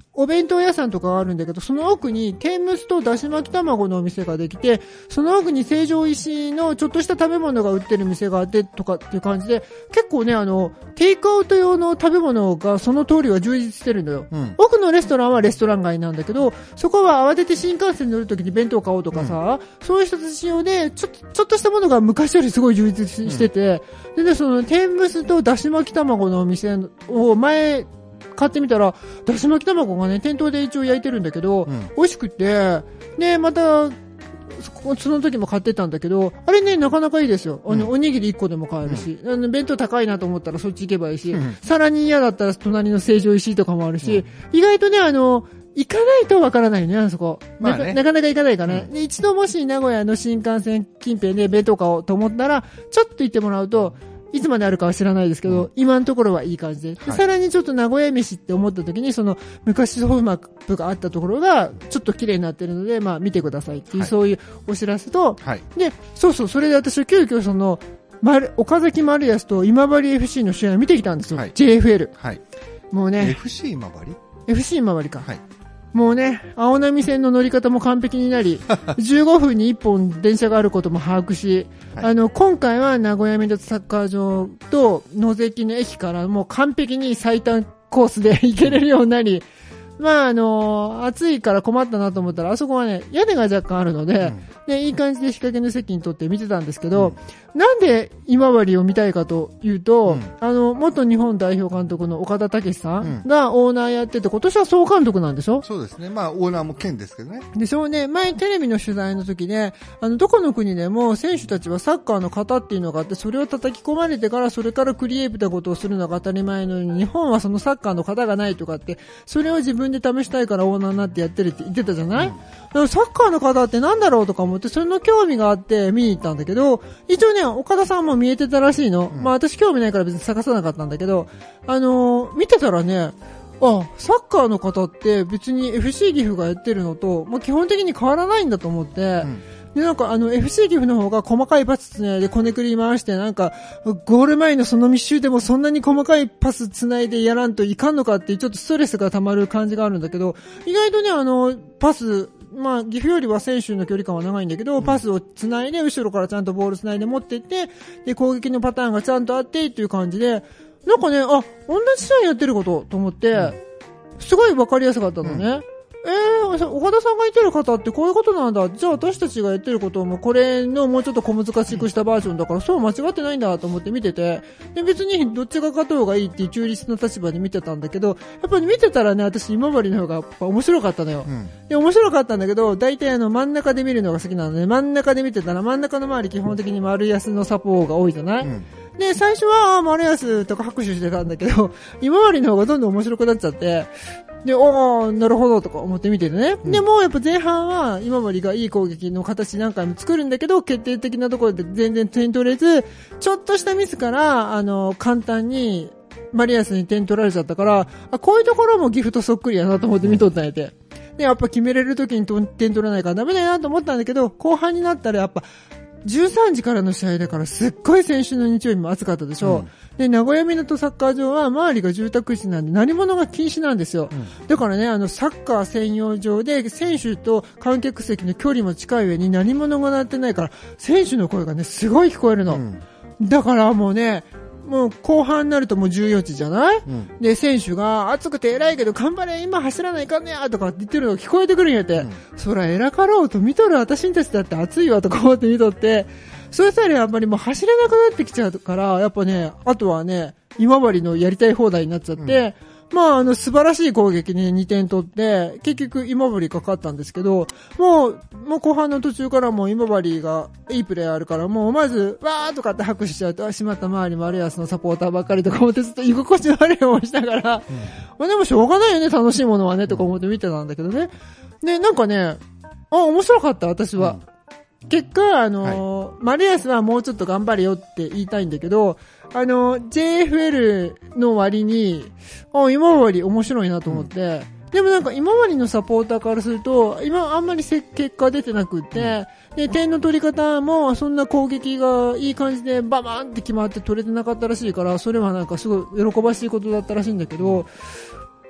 お弁当屋さんとかがあるんだけど、その奥に天むすとだし巻き卵のお店ができて、その奥に成城石井のちょっとした食べ物が売ってる店があってとかっていう感じで、結構ね、あの、テイクアウト用の食べ物がその通りは充実してるのよ。うん、奥のレストランはレストラン街なんだけど、そこは慌てて新幹線に乗るときに弁当買おうとかさ、うん、そういう人たち用で、ちょっと、ちょっとしたものが昔よりすごい充実してて、うん、で、その天むすとだし巻き卵のお店を前、買ってみたら、だし巻き卵がね、店頭で一応焼いてるんだけど、うん、美味しくて、で、また、そ, その時も買ってたんだけど、あれね、なかなかいいですよ。あの、うん、おにぎりいっこでも買えるし、うん、あの弁当高いなと思ったらそっち行けばいいし、うん、さらに嫌だったら隣の成城石井とかもあるし、うん、意外とね、あの、行かないとわからないね、あそこ。まあね、な, なかなか行かないからね、うんで。一度もし名古屋の新幹線近辺で弁当買おうと思ったら、ちょっと行ってもらうと、いつまであるかは知らないですけど、うん、今のところはいい感じで、はい、さらにちょっと名古屋飯って思った時に、その昔ソフマップがあったところがちょっと綺麗になってるので、まあ見てくださいっていう、はい、そういうお知らせと、はい、で、そうそう、それで私は急遽その、岡崎丸安と今治 エフシー の試合を見てきたんですよ。はい、ジェイエフエル。はい。もうね。 エフシー 今治エフシー 今治か。はい。もうね、青波線の乗り方も完璧になり、じゅうごふんにいっぽん電車があることも把握し、はい、あの、今回は名古屋メダツサッカー場と野関の駅からもう完璧に最短コースで行けれるようになり、まああの、暑いから困ったなと思ったら、あそこはね、屋根が若干あるので、うん、で、いい感じで日陰の席にとって見てたんですけど、うん、なんで今治を見たいかというと、うん、あの、元日本代表監督の岡田武史さんがオーナーやってて、今年は総監督なんでしょ？ そうですね。まあ、オーナーも兼ですけどね。 でしょうね。前テレビの取材の時で、あの、どこの国でも選手たちはサッカーの型っていうのがあって、それを叩き込まれてから、それからクリエイティブなことをするのが当たり前のように、日本はそのサッカーの型がないとかって、それを自分で試したいからオーナーになってやってるって言ってたじゃない？うん、だからサッカーの型ってなんだろうとか思って、それの興味があって見に行ったんだけど、一応ね、岡田さんも見えてたらしいの。うん、まあ私興味ないから別に探さなかったんだけど、あのー、見てたらね、あ、サッカーの方って別に エフシー 岐阜がやってるのと、まあ、基本的に変わらないんだと思って、うん、で、なんかあの エフシー 岐阜の方が細かいパスつないでこねくり回して、なんかゴール前のその密集でもそんなに細かいパスつないでやらんといかんのかっていうちょっとストレスが溜まる感じがあるんだけど、意外とね、あの、パス、まあ、岐阜よりは選手の距離感は長いんだけど、パスをつないで、後ろからちゃんとボールつないで持っていって、で、攻撃のパターンがちゃんとあってっていう感じで、なんかね、あ、同じ試合やってることと思って、うん、すごいわかりやすかったのね。うんえー、岡田さんが言ってる方ってこういうことなんだ。じゃあ私たちがやってることもこれのもうちょっと小難しくしたバージョンだからそう間違ってないんだと思って見てて、で別にどっちが勝とうがいいっていう中立の立場で見てたんだけど、やっぱり見てたらね、私今治の方がやっぱ面白かったのよ。うん、で面白かったんだけど、大体あの真ん中で見るのが好きなので、真ん中で見てたら真ん中の周り基本的に丸安のサポーが多いじゃない、うんで、最初は、丸安とか拍手してたんだけど、今治の方がどんどん面白くなっちゃって、で、おー、なるほどとか思って見ててね。うん、でも、やっぱ前半は、今治がいい攻撃の形何回も作るんだけど、決定的なところで全然点取れず、ちょっとしたミスから、あの、簡単に、マリアスに点取られちゃったから、あ、こういうところもギフトそっくりやなと思って見とったんやて。で、やっぱ決めれる時に点取らないからダメだよなと思ったんだけど、後半になったらやっぱ、じゅうさんじからの試合だからすっごい先週の日曜日も暑かったでしょ、うん、で名古屋港サッカー場は周りが住宅地なんで何者が禁止なんですよ、うん、だからねあのサッカー専用場で選手と観客席の距離も近い上に何者が鳴ってないから選手の声がねすごい聞こえるの、うん、だからもうねもう後半になるともうじゅうよじじゃない、うん、で選手が暑くて偉いけど頑張れ今走らないかんねやとかって言ってるのが聞こえてくるんやて、うん、そら偉かろうと見とる私たちだって暑いわとか思って見とってそうしたらやっぱりもう走れなくなってきちゃうからやっぱねあとはね今治のやりたい放題になっちゃって、うん、まああの素晴らしい攻撃ににてん取って結局今治かかったんですけどもうもう後半の途中からもう今治がいいプレーあるからもうまずわーとかって拍手しちゃうとしまった周り丸安のサポーターばっかりとか思ってずっと居心地悪い思いしながら、うんまあ、でもしょうがないよね楽しいものはねとか思って見てたんだけどねでなんかねあ面白かった私は、うん、結果あのーはい、丸安はもうちょっと頑張れよって言いたいんだけどあの ジェイエフエル の割にあ今治面白いなと思って、うん、でもなんか今治のサポーターからすると今あんまり結果出てなくって、うん、で点の取り方もそんな攻撃がいい感じでババーンって決まって取れてなかったらしいからそれはなんかすごい喜ばしいことだったらしいんだけど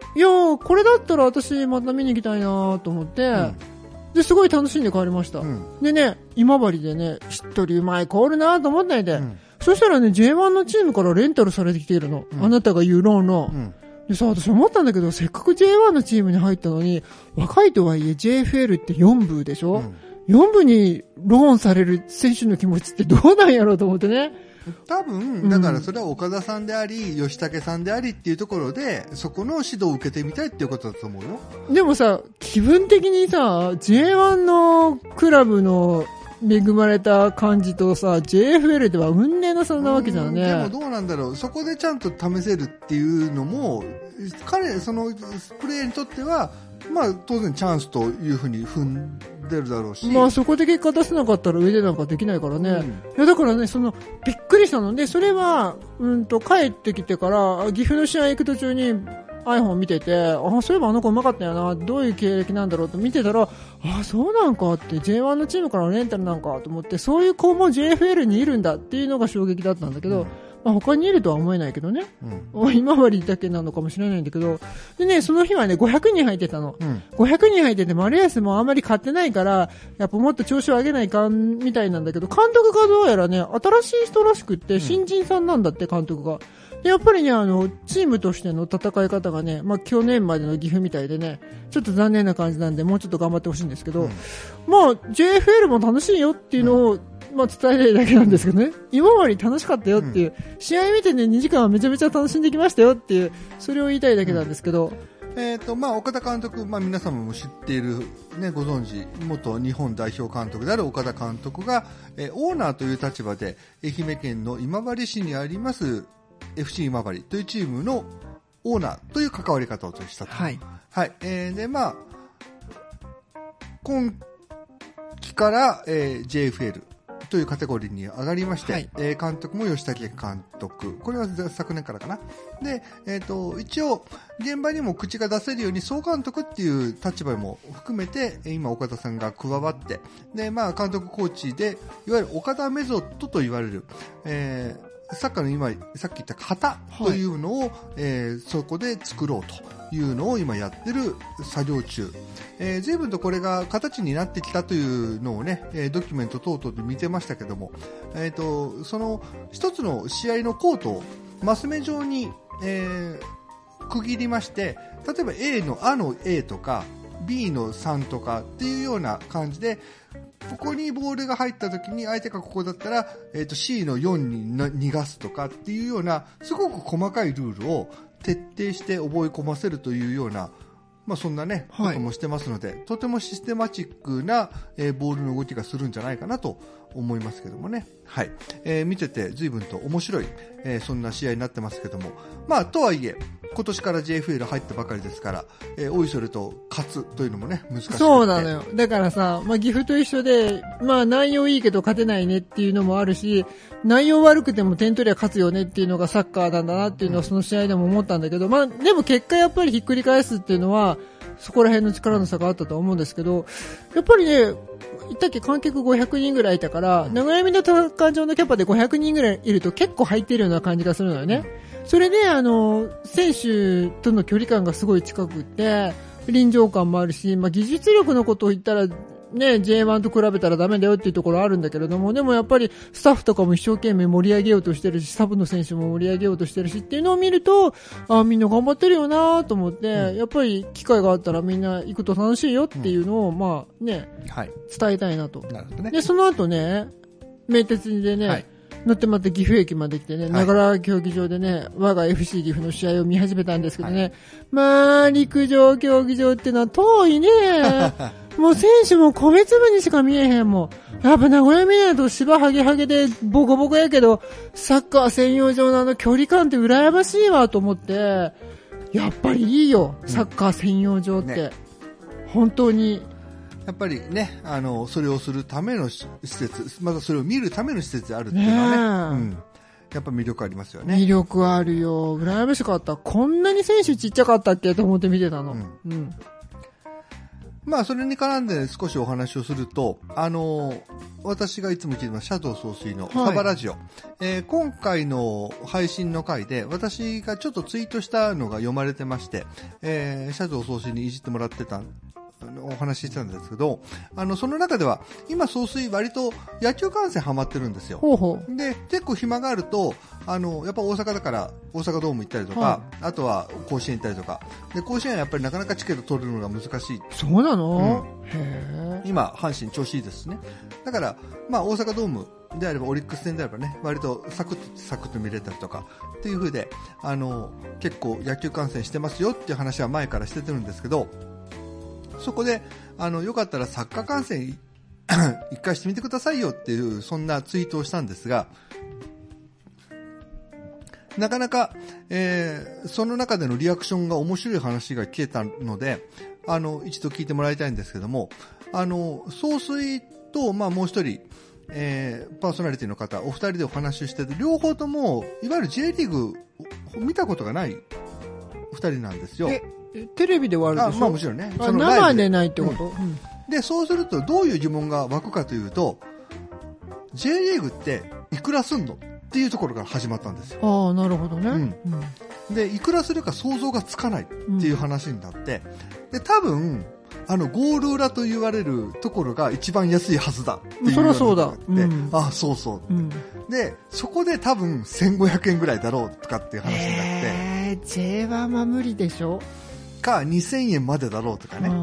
いやー、これだったら私また見に行きたいなと思って、うん、で、すごい楽しんで帰りました。うん、でね、今治でね、しっとりうまいコールなと思っていて、うん、そしたらね、ジェイワン のチームからレンタルされてきているの。うん、あなたが言うローの。うん、でさ、私思ったんだけど、せっかく ジェイワン のチームに入ったのに、若いとはいえ ジェイエフエル ってよん部でしょ、うん、よん部にローンされる選手の気持ちってどうなんやろうと思ってね。 多分、だからそれは岡田さんであり、うん、吉武さんでありっていうところで、そこの指導を受けてみたいっていうことだと思うよ。 でもさ、気分的にさ、ジェイワン のクラブの恵まれた感じとさ、ジェイエフエル では運命の差なわけじゃんね。 でもどうなんだろう。そこでちゃんと試せるっていうのも、彼、そのプレイヤーにとっては、まあ当然チャンスというふうに踏んでるだろうし。 まあそこで結果出せなかったら上でなんかできないからね。うん、いやだからね、その、びっくりしたので、それは、うんと帰ってきてから、岐阜の試合行く途中に、iPhone 見てて、あ、そういえばあの子うまかったよな、どういう経歴なんだろうと見てたら、あ、そうなんかって、ジェイワン のチームからのレンタルなんかと思って、そういう子も ジェイエフエル にいるんだっていうのが衝撃だったんだけど、うん、まあ、他にいるとは思えないけどね、うん、今治だけなのかもしれないんだけど、でね、その日はね、ごひゃくにん入ってたの。うん、ごひゃくにん入ってて、マルヤスもあんまり勝ってないから、やっぱもっと調子を上げないかんみたいなんだけど、監督がどうやらね、新しい人らしくって、新人さんなんだって、監督が。でやっぱりね、あの、チームとしての戦い方がね、まあ、去年までの岐阜みたいでね、ちょっと残念な感じなんで、もうちょっと頑張ってほしいんですけど、うん、まあ、ジェイエフエル も楽しいよっていうのを、うん、まあ、伝えたいだけなんですけどね、今まで楽しかったよっていう、うん、試合見てね、にじかんはめちゃめちゃ楽しんできましたよっていう、それを言いたいだけなんですけど、 うん、えっと、まあ、岡田監督、まあ、皆様も知っている、ね、ご存知、元日本代表監督である岡田監督が、えー、オーナーという立場で、愛媛県の今治市にあります、エフシー 今治というチームのオーナーという関わり方をしたと。はい。はい。えー、で、まあ、今期から、えー、ジェイエフエル というカテゴリーに上がりまして、はい、えー、監督も吉武監督。これは昨年からかな。で、えっと、一応、現場にも口が出せるように総監督っていう立場も含めて、今岡田さんが加わって、で、まあ、監督コーチで、いわゆる岡田メソッドと言われる、えー、サッカーの今、さっき言った型というのを、はい、えー、そこで作ろうというのを今やってる作業中。えー、随分とこれが形になってきたというのをね、えー、ドキュメント等々で見てましたけども、えっと、その一つの試合のコートをマス目状に、えー、区切りまして、例えば A のあの A とか B のさんとかっていうような感じで、ここにボールが入った時に相手がここだったら、えー、と シー のよんに逃がすとかっていうようなすごく細かいルールを徹底して覚え込ませるというような、まあ、そんなね、はい、こともしてますので、とてもシステマチックな、えー、ボールの動きがするんじゃないかなと思いますけどもね。はい。えー、見てて随分と面白い、えー、そんな試合になってますけども、まあ、とはいえ、今年から ジェイエフエル 入ったばかりですから、えー、おいそれと勝つというのもね、難しい。 そうなのよ。だからさ、まあ、岐阜と一緒で、まあ、内容いいけど勝てないねっていうのもあるし、内容悪くても点取りは勝つよねっていうのがサッカーなんだなっていうのはその試合でも思ったんだけど、まあ、でも結果やっぱりひっくり返すっていうのは、そこら辺の力の差があったと思うんですけど、やっぱりね、言ったっけ観客ごひゃくにんぐらいいたから、名古屋みの会場のキャパでごひゃくにんぐらいいると結構入ってるような感じがするのよね。それで、あの、選手との距離感がすごい近くって、臨場感もあるし、まあ、技術力のことを言ったら、ね、ジェイワン と比べたらダメだよっていうところあるんだけれども、でもやっぱりスタッフとかも一生懸命盛り上げようとしてるし、サブの選手も盛り上げようとしてるしっていうのを見ると、あ、みんな頑張ってるよなと思って、うん、やっぱり機会があったらみんな行くと楽しいよっていうのを、うん、まあね、はい、伝えたいなと。なるほどね。で、その後ね、名鉄でね、はい、乗ってまた岐阜駅まで来てね、長良競技場でね、我が エフシー 岐阜の試合を見始めたんですけどね、はい、まあ、陸上競技場ってのは遠いね。もう選手も米粒にしか見えへんもん。やっぱ名古屋見ないと芝ハゲハゲでボコボコやけど、サッカー専用場のあの距離感って羨ましいわと思って、やっぱりいいよ、サッカー専用場って。うんね、本当に。 やっぱりね、あの、それをするための施設、またそれを見るための施設であるっていうのはね、ね、うん、やっぱ魅力ありますよね。 魅力あるよ。羨ましかった。こんなに選手ちっちゃかったっけと思って見てたの。うん。うん、 まあ、それに絡んで少しお話をすると、あの、 私がいつも聞いてますシャドウ総帥のサバラジオ、はい、えー、今回の配信の回で私がちょっとツイートしたのが読まれてまして、えー、シャドウ総帥にいじってもらってたお話ししてたんですけど、あのその中では今総帥割と野球観戦ハマってるんですよ。 ほうほう。 で結構暇があるとあのやっぱ大阪だから大阪ドーム行ったりとか、はい、あとは甲子園行ったりとかで、甲子園はやっぱりなかなかチケット取るのが難しい。 そうなの、 うん、へー。今阪神調子いいですね。だからまあ大阪ドームであればオリックス戦であればね割とサクッとサクッと見れたりとかっていう風であの結構野球観戦してますよっていう話は前からしててるんですけど、そこであのよかったらサッカー観戦一回してみてくださいよっていうそんなツイートをしたんですが、なかなか、えー、その中でのリアクションが面白い話が聞けたのであの一度聞いてもらいたいんですけども、あの総帥と、まあ、もう一人、えー、パーソナリティの方お二人でお話ししてて、両方ともいわゆる J リーグ見たことがない二人なんですよ。 テレビではあるでしょ。 あ、まあもちろんね。 その生でないってこと、うんうん、でそうするとどういう疑問が湧くかというと J リーグっていくらすんのっていうところから始まったんですよ。 ああ、なるほどね、うんうん、でいくらするか想像がつかないっていう話になって、うん、で多分あのゴール裏と言われるところが一番安いはずだっていうそりゃそうだ、 うん、あそうそう、うん、でそこで多分せんごひゃくえんぐらいだろうとかっていう話になって、 えー、J はまあ無理でしょかにせんえんまでだろうとかね、うん、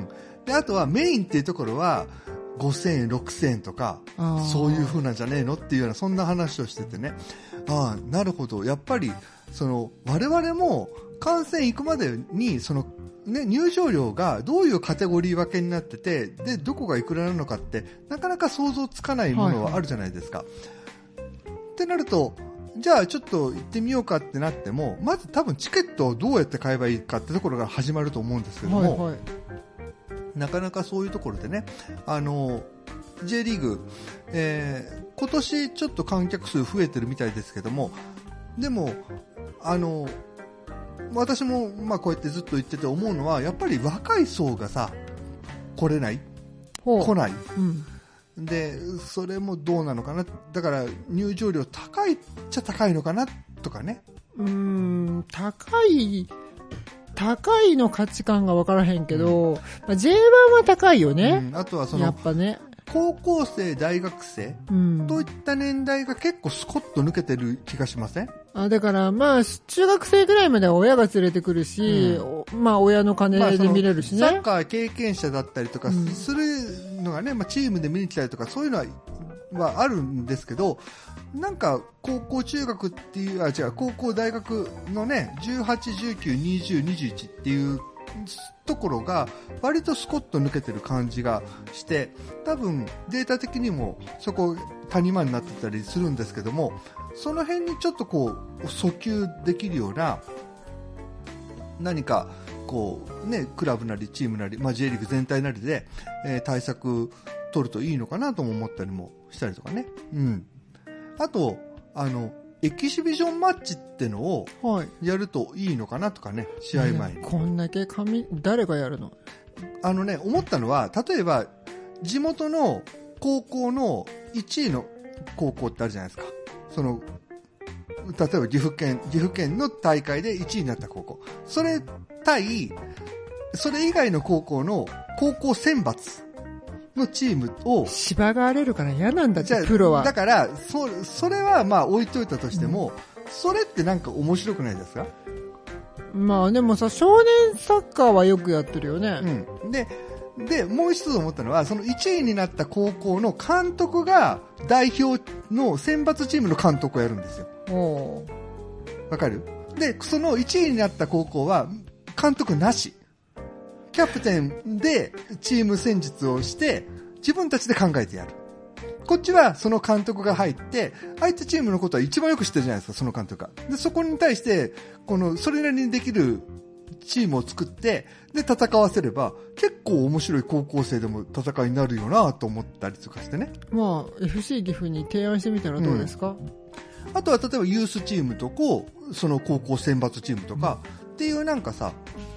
であとはメインっていうところはごせんえんろくせんえんとかそういう風なんじゃねえのっていうようなそんな話をしててね、ああなるほど、やっぱりその我々も観戦行くまでにそのね、入場料がどういうカテゴリー分けになっててでどこがいくらなのかってなかなか想像つかないものはあるじゃないですか、はいはい、ってなるとじゃあちょっと行ってみようかってなってもまず多分チケットをどうやって買えばいいかってところが始まると思うんですけども、はいはい、なかなかそういうところでねあの J リーグ、えー、今年ちょっと観客数増えてるみたいですけども、でもあの私もまあこうやってずっと言ってて思うのはやっぱり若い層がさ来れない来ない、うん、でそれもどうなのかな、だから入場料高いっちゃ高いのかなとかね、 うーん高い高いの価値観が分からへんけど、うんまあ、ジェイワン は高いよね、 うん、あとはそのやっぱね高校生大学生、うん、といった年代が結構スコッと抜けてる気がしません？ あだからまあ中学生ぐらいまでは親が連れてくるし、うん、まあ親の金で見れるしね、 まあ、サッカー経験者だったりとかするのがね、まあ、チームで見に来たりとかそういうのは、はあるんですけど、なんか高校中学っていうあ違う高校大学のねじゅうはち、じゅうきゅう、にじゅう、にじゅういちっていうところが割とスコッと抜けてる感じがして多分データ的にもそこ谷間になってたりするんですけども、その辺にちょっとこう訴求できるような何かこうねクラブなりチームなり、まあ、J リーグ全体なりで、えー、対策取るといいのかなとも思ったりもしたりとかね、うん、あとあのエキシビジョンマッチってのをやるといいのかなとかね、試合前に、 こんだけ紙誰がやるの？ あのね思ったのは例えば地元の高校のいちいの高校ってあるじゃないですか。その例えば岐阜県岐阜県の大会でいちいになった高校、それ対それ以外の高校の高校選抜のチームを芝が荒れるから嫌なんだってプロは。 だからそそれはまあ置いといたとしても、うん、それってなんか面白くないですか？ まあでもさ少年サッカーはよくやってるよね、 うん、ででもう一つ思ったのはそのいちいになった高校の監督が代表の選抜チームの監督をやるんですよ。おわかる？でそのいちいになった高校は監督なし、キャプテンでチーム戦術をして自分たちで考えてやる。こっちはその監督が入って相手チームのことは一番よく知ってるじゃないですか、その監督が。でそこに対してこのそれなりにできるチームを作ってで戦わせれば結構面白い高校生でも戦いになるよなと思ったりとかしてね。 まあ エフシー 岐阜に提案してみたらどうですか？うん、 あとは例えばユースチームとこうその高校選抜チームとか、うん、っていうなんかさ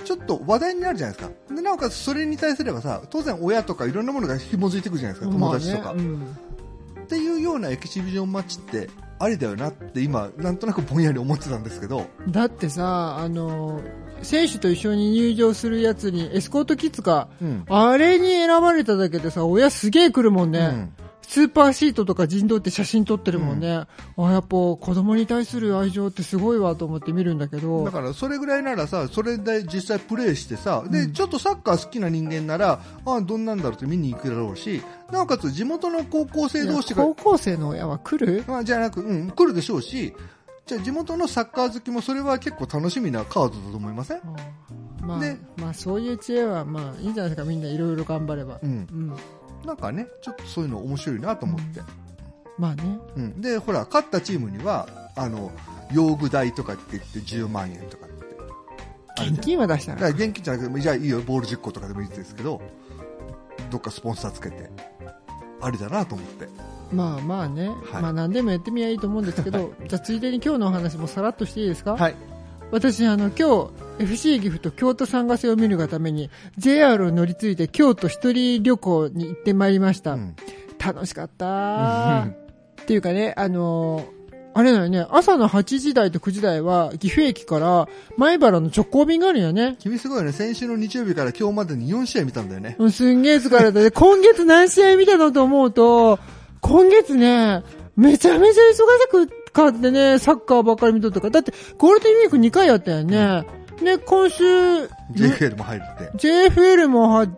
ちょっと話題になるじゃないですか。でなおかつそれに対すればさ、当然親とかいろんなものが紐づいてくるじゃないですか、友達とか、まあね、うん、っていうようなエキシビジョンマッチってありだよなって今なんとなくぼんやり思ってたんですけど。 だってさ、あの選手と一緒に入場するやつにエスコートキッズか、うん、あれに選ばれただけでさ、親すげえ来るもんね、うん、スーパーシートとか人道って写真撮ってるもんね、うん、あやっぱ子供に対する愛情ってすごいわと思って見るんだけど、 だからそれぐらいならさ、それで実際プレーしてさ、で、うん、ちょっとサッカー好きな人間ならあどんなんだろうって見に行くだろうし、なおかつ地元の高校生同士が、 高校生の親は来る、 まあ、じゃなく、うん、来るでしょうし、じゃあ地元のサッカー好きもそれは結構楽しみなカードだと思いません？ まあ、でまあそういう知恵はまあいいんじゃないですか、みんないろいろ頑張れば、うんうん、 なんかねちょっとそういうの面白いなと思って、うん、 まあね、 うん、でほら勝ったチームにはあの用具代とかって言ってじゅうまんえんとかって現金は出したら、 だから現金じゃなくてじゃあいいよボールじゅっことかでもいいですけど、どっかスポンサーつけてありだなと思って、 まあまあね、はい、まあ何でもやってみりゃいいと思うんですけどじゃあついでに今日のお話もさらっとしていいですか？ はい。 私あの今日 エフシー 岐阜と京都サンガセを見るがために ジェイアール を乗り継いで京都一人旅行に行ってまいりました、うん、楽しかったっていうかね、あのー、あれだよね、朝のはちじ台とくじ台は岐阜駅から前原の直行便があるよね。 君すごいね、先週の日曜日から今日までによんしあい見たんだよね。 すんげえ疲れたで今月何試合見たのと思うと、今月ねめちゃめちゃ忙しくかってね、サッカーばっかり見とったから。だってゴールデンウィークにかいやったよね、うん、で今週ジェイエフエル も入ってジェイエフエル も入って、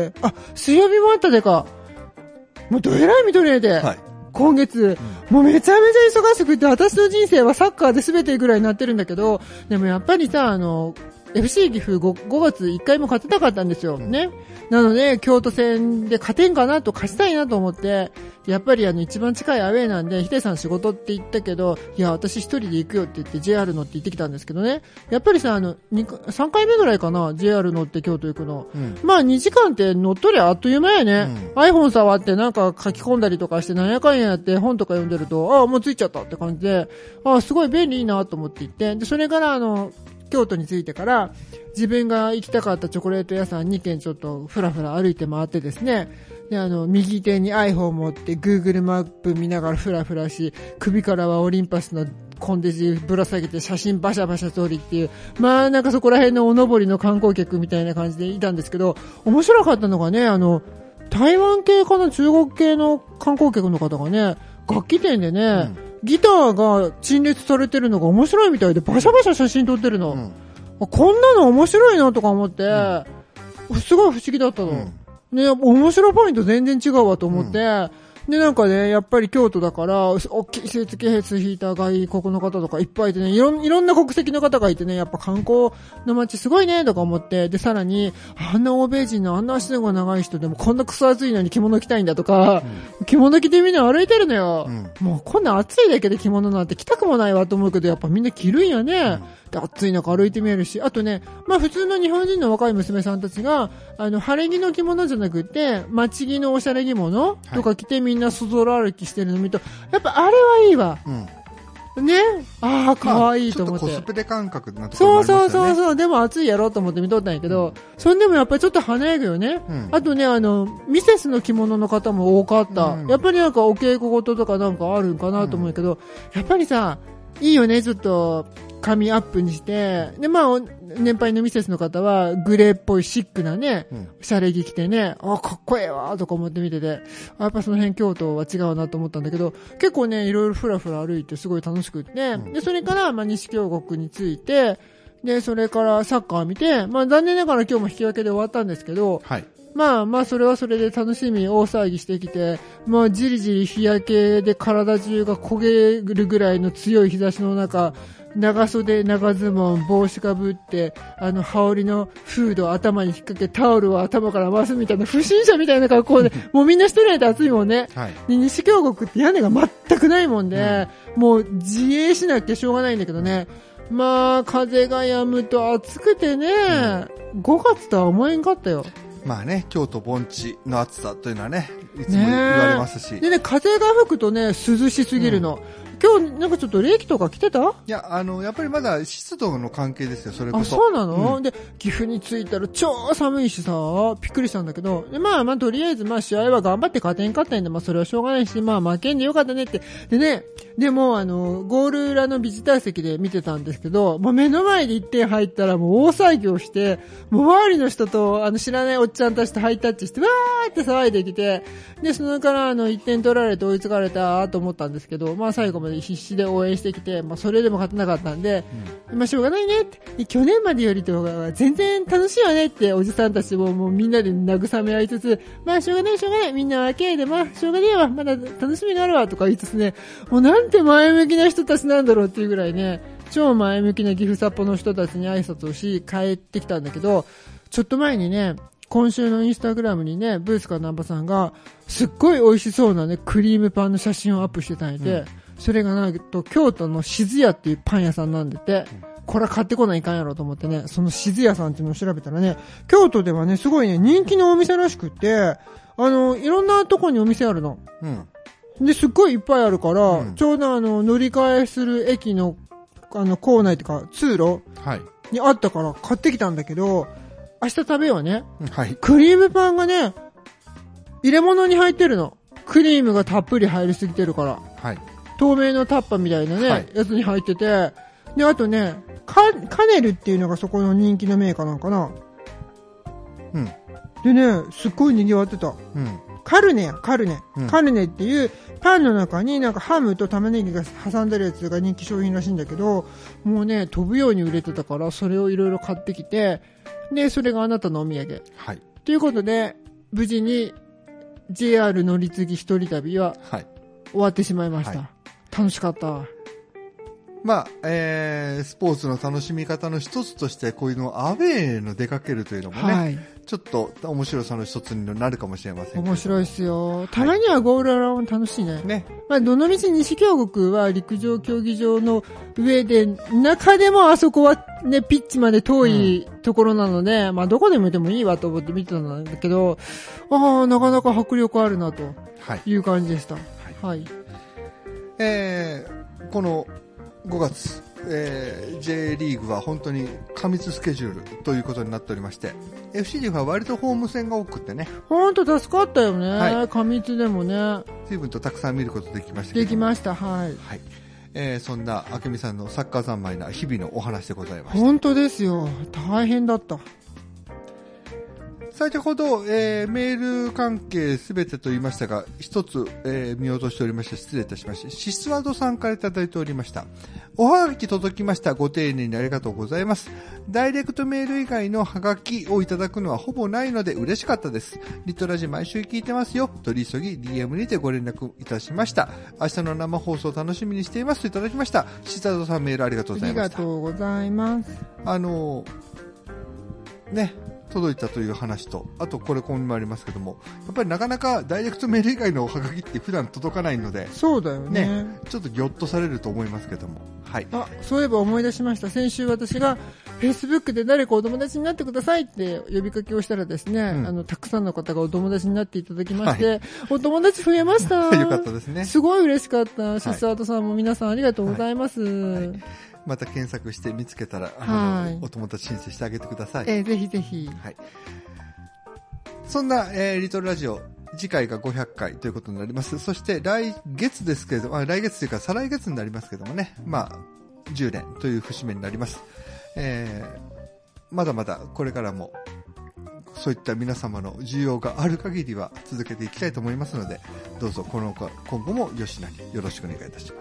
あ水曜日もあったでか、もうどえらい見とるやで、はい、今月、うん、もうめちゃめちゃ忙しくて、私の人生はサッカーで全てぐらいになってるんだけど、でもやっぱりさ、あの エフシー 岐阜 5, ごがついっかいも勝てたかったんですよ、うん、ね。なので京都戦で勝てんかなと、勝ちたいなと思って、やっぱりあの一番近いアウェーなんで、ヒデさん仕事って言ったけど、いや私一人で行くよって言って ジェイアール 乗って行ってきたんですけどね、やっぱりさ、あのさんかいめぐらいかな ジェイアール 乗って京都行くの、うん、まあにじかんって乗っとりゃあっという間やね、うん、iPhone 触ってなんか書き込んだりとかして、なんやかんややって本とか読んでると、ああもう着いちゃったって感じで、ああすごい便利いいなと思って行って、でそれからあの京都に着いてから自分が行きたかったチョコレート屋さんにけんちょっとふらふら歩いて回ってですね、であの右手に iPhone 持って Google マップ見ながらふらふらし、首からはオリンパスのコンデジぶら下げて写真バシャバシャ撮りっていう、まあなんかそこら辺のおのぼりの観光客みたいな感じでいたんですけど、面白かったのがね、あの台湾系かな中国系の観光客の方がね、楽器店でね、うんギターが陳列されてるのが面白いみたいでバシャバシャ写真撮ってるの、うん、こんなの面白いなとか思って、うん、すごい不思議だったの、うん、ね、面白ポイント全然違うわと思って、うんで、なんかね、やっぱり京都だから、大きいスーツケース引いた外国の方とかいっぱいいてね、いろん、いろんな国籍の方がいてね、やっぱ観光の街すごいね、とか思って、で、さらに、あんな欧米人のあんな足が長い人でもこんなクソ暑いのに着物着たいんだとか、うん、着物着てみんな歩いてるのよ。うん、もうこんな暑いだけで着物なんて着たくもないわと思うけど、やっぱみんな着るんやね。うんで暑い中歩いてみえるし、あとね、まあ普通の日本人の若い娘さんたちが、あの、晴れ着の着物じゃなくて、街着のおしゃれ着物とか着てみんなそぞろ歩きしてるの見ると、やっぱあれはいいわ。うん、ねああ、かわいいと思って。まあ、ちょっとコスプレ感覚なところもありますよね。 そうそうそうそう、でも暑いやろうと思って見とったんやけど、うん、それでもやっぱりちょっと華やぐよね。うん、あとね、あの、ミセスの着物の方も多かった。うん、やっぱりなんかお稽古事とかなんかあるんかなと思うけど、うん、やっぱりさ、いいよね、ちょっと、髪アップにして、で、まあ、年配のミセスの方は、グレーっぽいシックなね、うん、シャレ着着てね、あ、かっこええわ、とか思って見てて、やっぱその辺京都は違うなと思ったんだけど、結構ね、いろいろふらふら歩いてすごい楽しくって、うん、で、それから、まあ、西京極に着いて、で、それからサッカー見て、まあ、残念ながら今日も引き分けで終わったんですけど、はい。まあまあそれはそれで楽しみ大騒ぎしてきて、まあじりじり日焼けで体中が焦げるぐらいの強い日差しの中、長袖長ズボン帽子かぶってあの羽織のフードを頭に引っ掛けタオルを頭から回すみたいな不審者みたいな格好でもうみんな一人で暑いもんね、はい、で西京極って屋根が全くないもんで、うん、もう自衛しなきゃしょうがないんだけどね、まあ風が止むと暑くてね、うん、ごがつとは思えんかったよ。 まあね、京都盆地の暑さというのはね、いつも言われますし。 でね、風が吹くとね、涼しすぎるの。うん、 今日なんかちょっと冷気とか来てた？いや、あの、やっぱりまだ湿度の関係ですよ、それこそ。 あ、そうなの、 うん、 で、岐阜に着いたら超寒いしさ、びっくりしたんだけど、で、まあまあとりあえずまあ試合は頑張って勝てんかったんで、まあそれはしょうがないし、まあ負けんでよかったねって。でね、でもあの、ゴール裏のビジター席で見てたんですけど、もう目の前でいってん入ったらもう大騒ぎをして、もう周りの人とあの知らないおっちゃんたちとハイタッチして、わーって騒いできて、で、そのからあのいってん取られて追いつかれたと思ったんですけど、まあ最後まで必死で応援してきて、まあそれでも勝てなかったんで、うん、まあしょうがないねって、去年までよりと全然楽しいよねっておじさんたちももうみんなで慰め合いつつ、まあしょうがないしょうがない、みんなはけでまあしょうがねえわ、まだ楽しみがあるわとか言いつつね、もうなんて前向きな人たちなんだろうっていうぐらいね、超前向きな岐阜札幌の人たちに挨拶をし帰ってきたんだけど、ちょっと前にね、今週のインスタグラムにね、ブースカーナンバさんがすっごい美味しそうなねクリームパンの写真をアップしてたんで、うん、それがなんと京都の静屋っていうパン屋さんなんでて、うん、これ買ってこないかんやろと思ってね、その静屋さんっていうのを調べたらね、京都ではねすごいね人気のお店らしくって、あのいろんなとこにお店あるの、うん、ですっごいいっぱいあるから、うん、ちょうどあの乗り換えする駅のあの構内とか通路にあったから買ってきたんだけど、明日食べようね、はい、クリームパンがね入れ物に入ってるの、クリームがたっぷり入りすぎてるから、はい、透明のタッパみたいなね、はい、やつに入ってて、であとね カ, カネルっていうのがそこの人気のメーカーなんかな、うん、でねすっごい賑わってた、うん、カルネやカルネ、うん、カルネっていうパンの中になんかハムと玉ねぎが挟んでるやつが人気商品らしいんだけど、もうね飛ぶように売れてたから、それをいろいろ買ってきて、でそれがあなたのお土産、はい、ということで無事に ジェイアール 乗り継ぎ一人旅は終わってしまいました、はい、楽しかった。 まあえー、スポーツの楽しみ方の一つとしてこういうのアウェーの出かけるというのもね、はい、ちょっと面白さの一つになるかもしれませんけど。 面白いですよ。たまにはゴール裏も楽しいね。ね、まあ、どのみち西京極は陸上競技場の上で、中でもあそこはね、ピッチまで遠いところなので、うん、まあどこで見てもいいわと思って見てたんだけど、ああ、なかなか迫力あるなという感じでした。はい。はい、 えー、このごがつ、えー、J リーグは本当に過密スケジュールということになっておりまして、 エフシー リーグは割とホーム戦が多くってね、 本当助かったよね、はい、過密でもね随分とたくさん見ることできましたけど、 できました、はい、はい、 えー、そんな明美さんのサッカー三昧な日々のお話でございました。 本当ですよ、大変だった。 先ほど、えー、メール関係すべてと言いましたが、一つ、えー、見落としておりました。失礼いたしました。シスワードさんからいただいておりました。おはがき届きました。ご丁寧にありがとうございます。ダイレクトメール以外のはがきをいただくのはほぼないので嬉しかったです。リトラジ毎週聞いてますよ。取り急ぎ ディーエム にてご連絡いたしました。明日の生放送楽しみにしていますといただきました。シスワードさんメールありがとうございました。 ありがとうございます。 あのー、ね。届いたという話と、あとこれ今後もありますけども、やっぱりなかなかダイレクトメール以外のハガキって普段届かないので、 そうだよ ね, ねちょっとギョッとされると思いますけども、はい、 あ、そういえば思い出しました。先週私が Facebook で誰かお友達になってくださいって呼びかけをしたらですね、うん、あのたくさんの方がお友達になっていただきまして、はい、お友達増えましたよかったですね。 すごい嬉しかった。シスアートさんも皆さんありがとうございます、はいはい、 また検索して見つけたらあの、はい、お友達申請してあげてください。 えー、ぜひぜひ、 はい、そんな、えー、リトルラジオ次回がごひゃっかいということになります。そして来月ですけれども、来月というか再来月になりますけどもね、まあじゅうねんという節目になります、えー、まだまだこれからもそういった皆様の需要がある限りは続けていきたいと思いますので、どうぞこの今後もよしなきよろしくお願いいたします。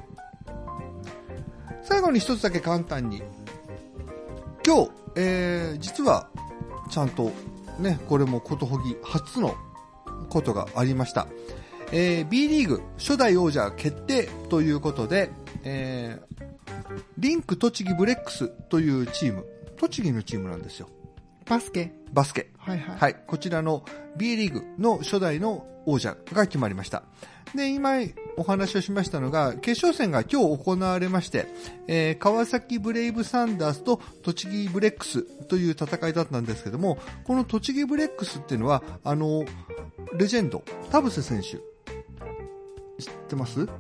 最後に一つだけ簡単に、今日、えー、実はちゃんとね、これもことほぎ初のことがありました、えー、B リーグ初代王者決定ということで、えー、リンク栃木ブレックスというチーム、栃木のチームなんですよ。 バスケバスケ、 はいはいはい、こちらの B リーグの初代の王者が決まりました。で、今お話をしましたのが、決勝戦が今日行われまして、えー、川崎ブレイブサンダースと栃木ブレックスという戦いだったんですけども、この栃木ブレックスっていうのは、あの、レジェンド、田臥選手、知ってます？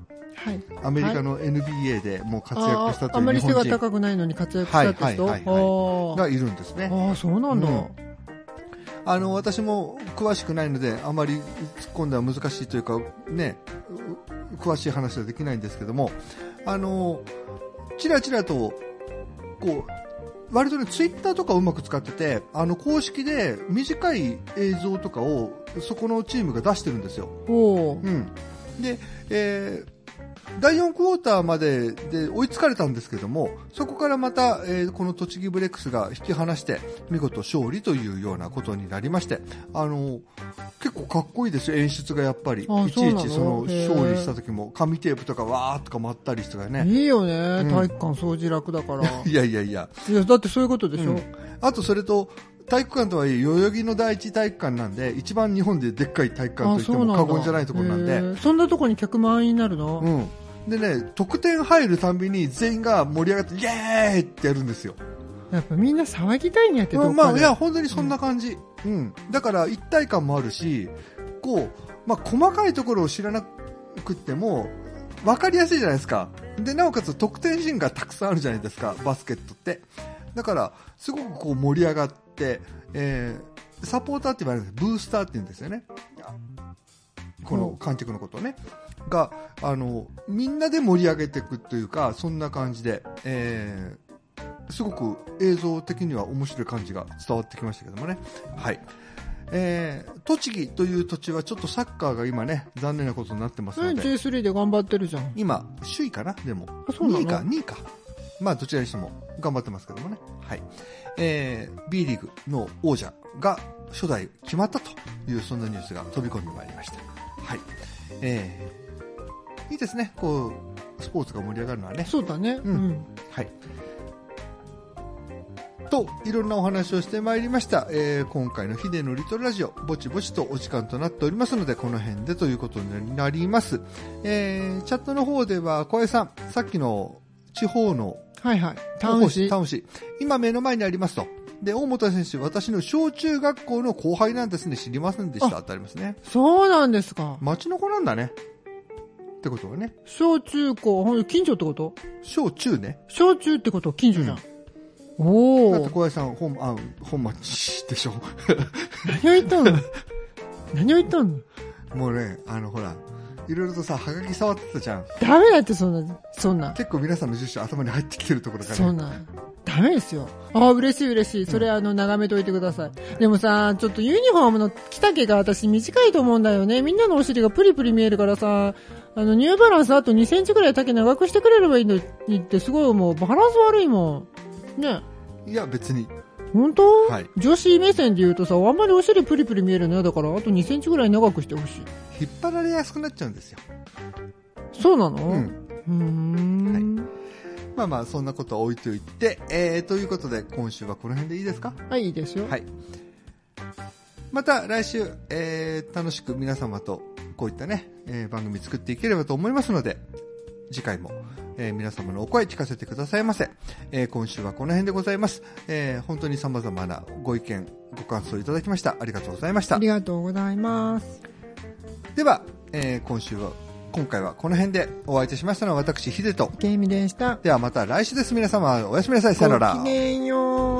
はい、アメリカの エヌビーエー でもう活躍したという日本人、 あ, あまり背が高くないのに活躍したって人、 はいはいはいはい、がいるんですね。 ああ、そうなんだ、うん、 あの私も詳しくないのであまり突っ込んでは難しいというかね、詳しい話はできないんですけども、あのちらちらとこう割とねツイッターとかをうまく使ってて、あの公式で短い映像とかをそこのチームが出してるんですよ。 お、 うん、で、えーだいよんクォーターまでで追いつかれたんですけども、そこからまた、えー、この栃木ブレックスが引き離して見事勝利というようなことになりまして、あの結構かっこいいですよ、演出がやっぱり。いちいちその勝利した時も紙テープとかわーっとか回ったりしてね、 いいよね、うん、体育館掃除楽だからいやいやいや、 いやだってそういうことでしょ、うん、 あとそれと体育館とはいえ代々木の第一体育館なんで一番日本ででっかい体育館といっても過言じゃないところなんで、 そ, ん な, そんなとこに客満員になるの、 うんでね、得点入るたんびに全員が盛り上がってイエーイってやるんですよ。 やっぱみんな騒ぎたいんやって、どっかで、 まあ、いや本当にそんな感じ、うんうん、だから一体感もあるし、こう、まあ、細かいところを知らなくっても分かりやすいじゃないですか。でなおかつ得点シーンがたくさんあるじゃないですか、バスケットって。だからすごくこう盛り上がって、えー、サポーターって言われるんです、ブースターって言うんですよね、この観客のことをね、があのみんなで盛り上げていくというか、そんな感じで、えー、すごく映像的には面白い感じが伝わってきましたけどもね、はい、えー、栃木という土地はちょっとサッカーが今ね残念なことになってますので、 ジェイスリー で頑張ってるじゃん。 今首位かな、でもあ、そうなの？ にいかにいか、まあどちらにしても頑張ってますけどもね、はい、えー、B リーグの王者が初代決まったというそんなニュースが飛び込んでまいりました。はい、えーいいですね、こうスポーツが盛り上がるのはね。 そうだね、 うん、うん、はい。といろんなお話をしてまいりました、えー、今回のヒデのリトルラジオ、ぼちぼちとお時間となっておりますのでこの辺でということになります。えー、チャットの方では小江さん、さっきの地方のはいはいタウン市、 タウン市今目の前にありますと。で大本選手、私の小中学校の後輩なんですね、知りませんでしたってありますね。 そうなんですか。 町の子なんだねってことはね。 小中高近所ってこと？ 小中ね。 小中ってことは近所じゃん、うん、おお。 だって小林さん本あ本町でしょ何を言ったの何を言ったの。 もうね、あのほらいろいろとさ、はがき触ってたじゃん。 ダメだってそんなそんな。 結構皆さんの住所頭に入ってきてるところから、ね、 そんなダメですよ。ああ嬉しい嬉しい。それ、うん、あの眺めといてください。でもさ、ちょっとユニフォームの着丈が私短いと思うんだよね。みんなのお尻がプリプリ見えるからさ、あのニューバランスあとにセンチぐらい丈長くしてくれればいいのにってすごい思う。バランス悪いもんね。 いや別に本当、 はい、 女子目線で言うとさ、あんまりお尻プリプリ見えるのよ。だからあとにセンチぐらい長くしてほしい。 引っ張られやすくなっちゃうんですよ。 そうなの？ うん。 うーん、 はい、まあまあそんなことは置いておいて、えー、ということで今週はこの辺でいいですか？ はい、いいですよ。 はい。また来週、えー、楽しく皆様とこういったね、えー、番組作っていければと思いますので、次回も、えー、皆様のお声聞かせてくださいませ。えー、今週はこの辺でございます。えー、本当に様々なご意見ご感想いただきました。ありがとうございました。 ありがとうございます。 では、えー、今週は今回はこの辺でお相手しましたのは私ヒデとケイミでした。 ではまた来週です。皆様おやすみなさい。さよなら。 ごきげんよう。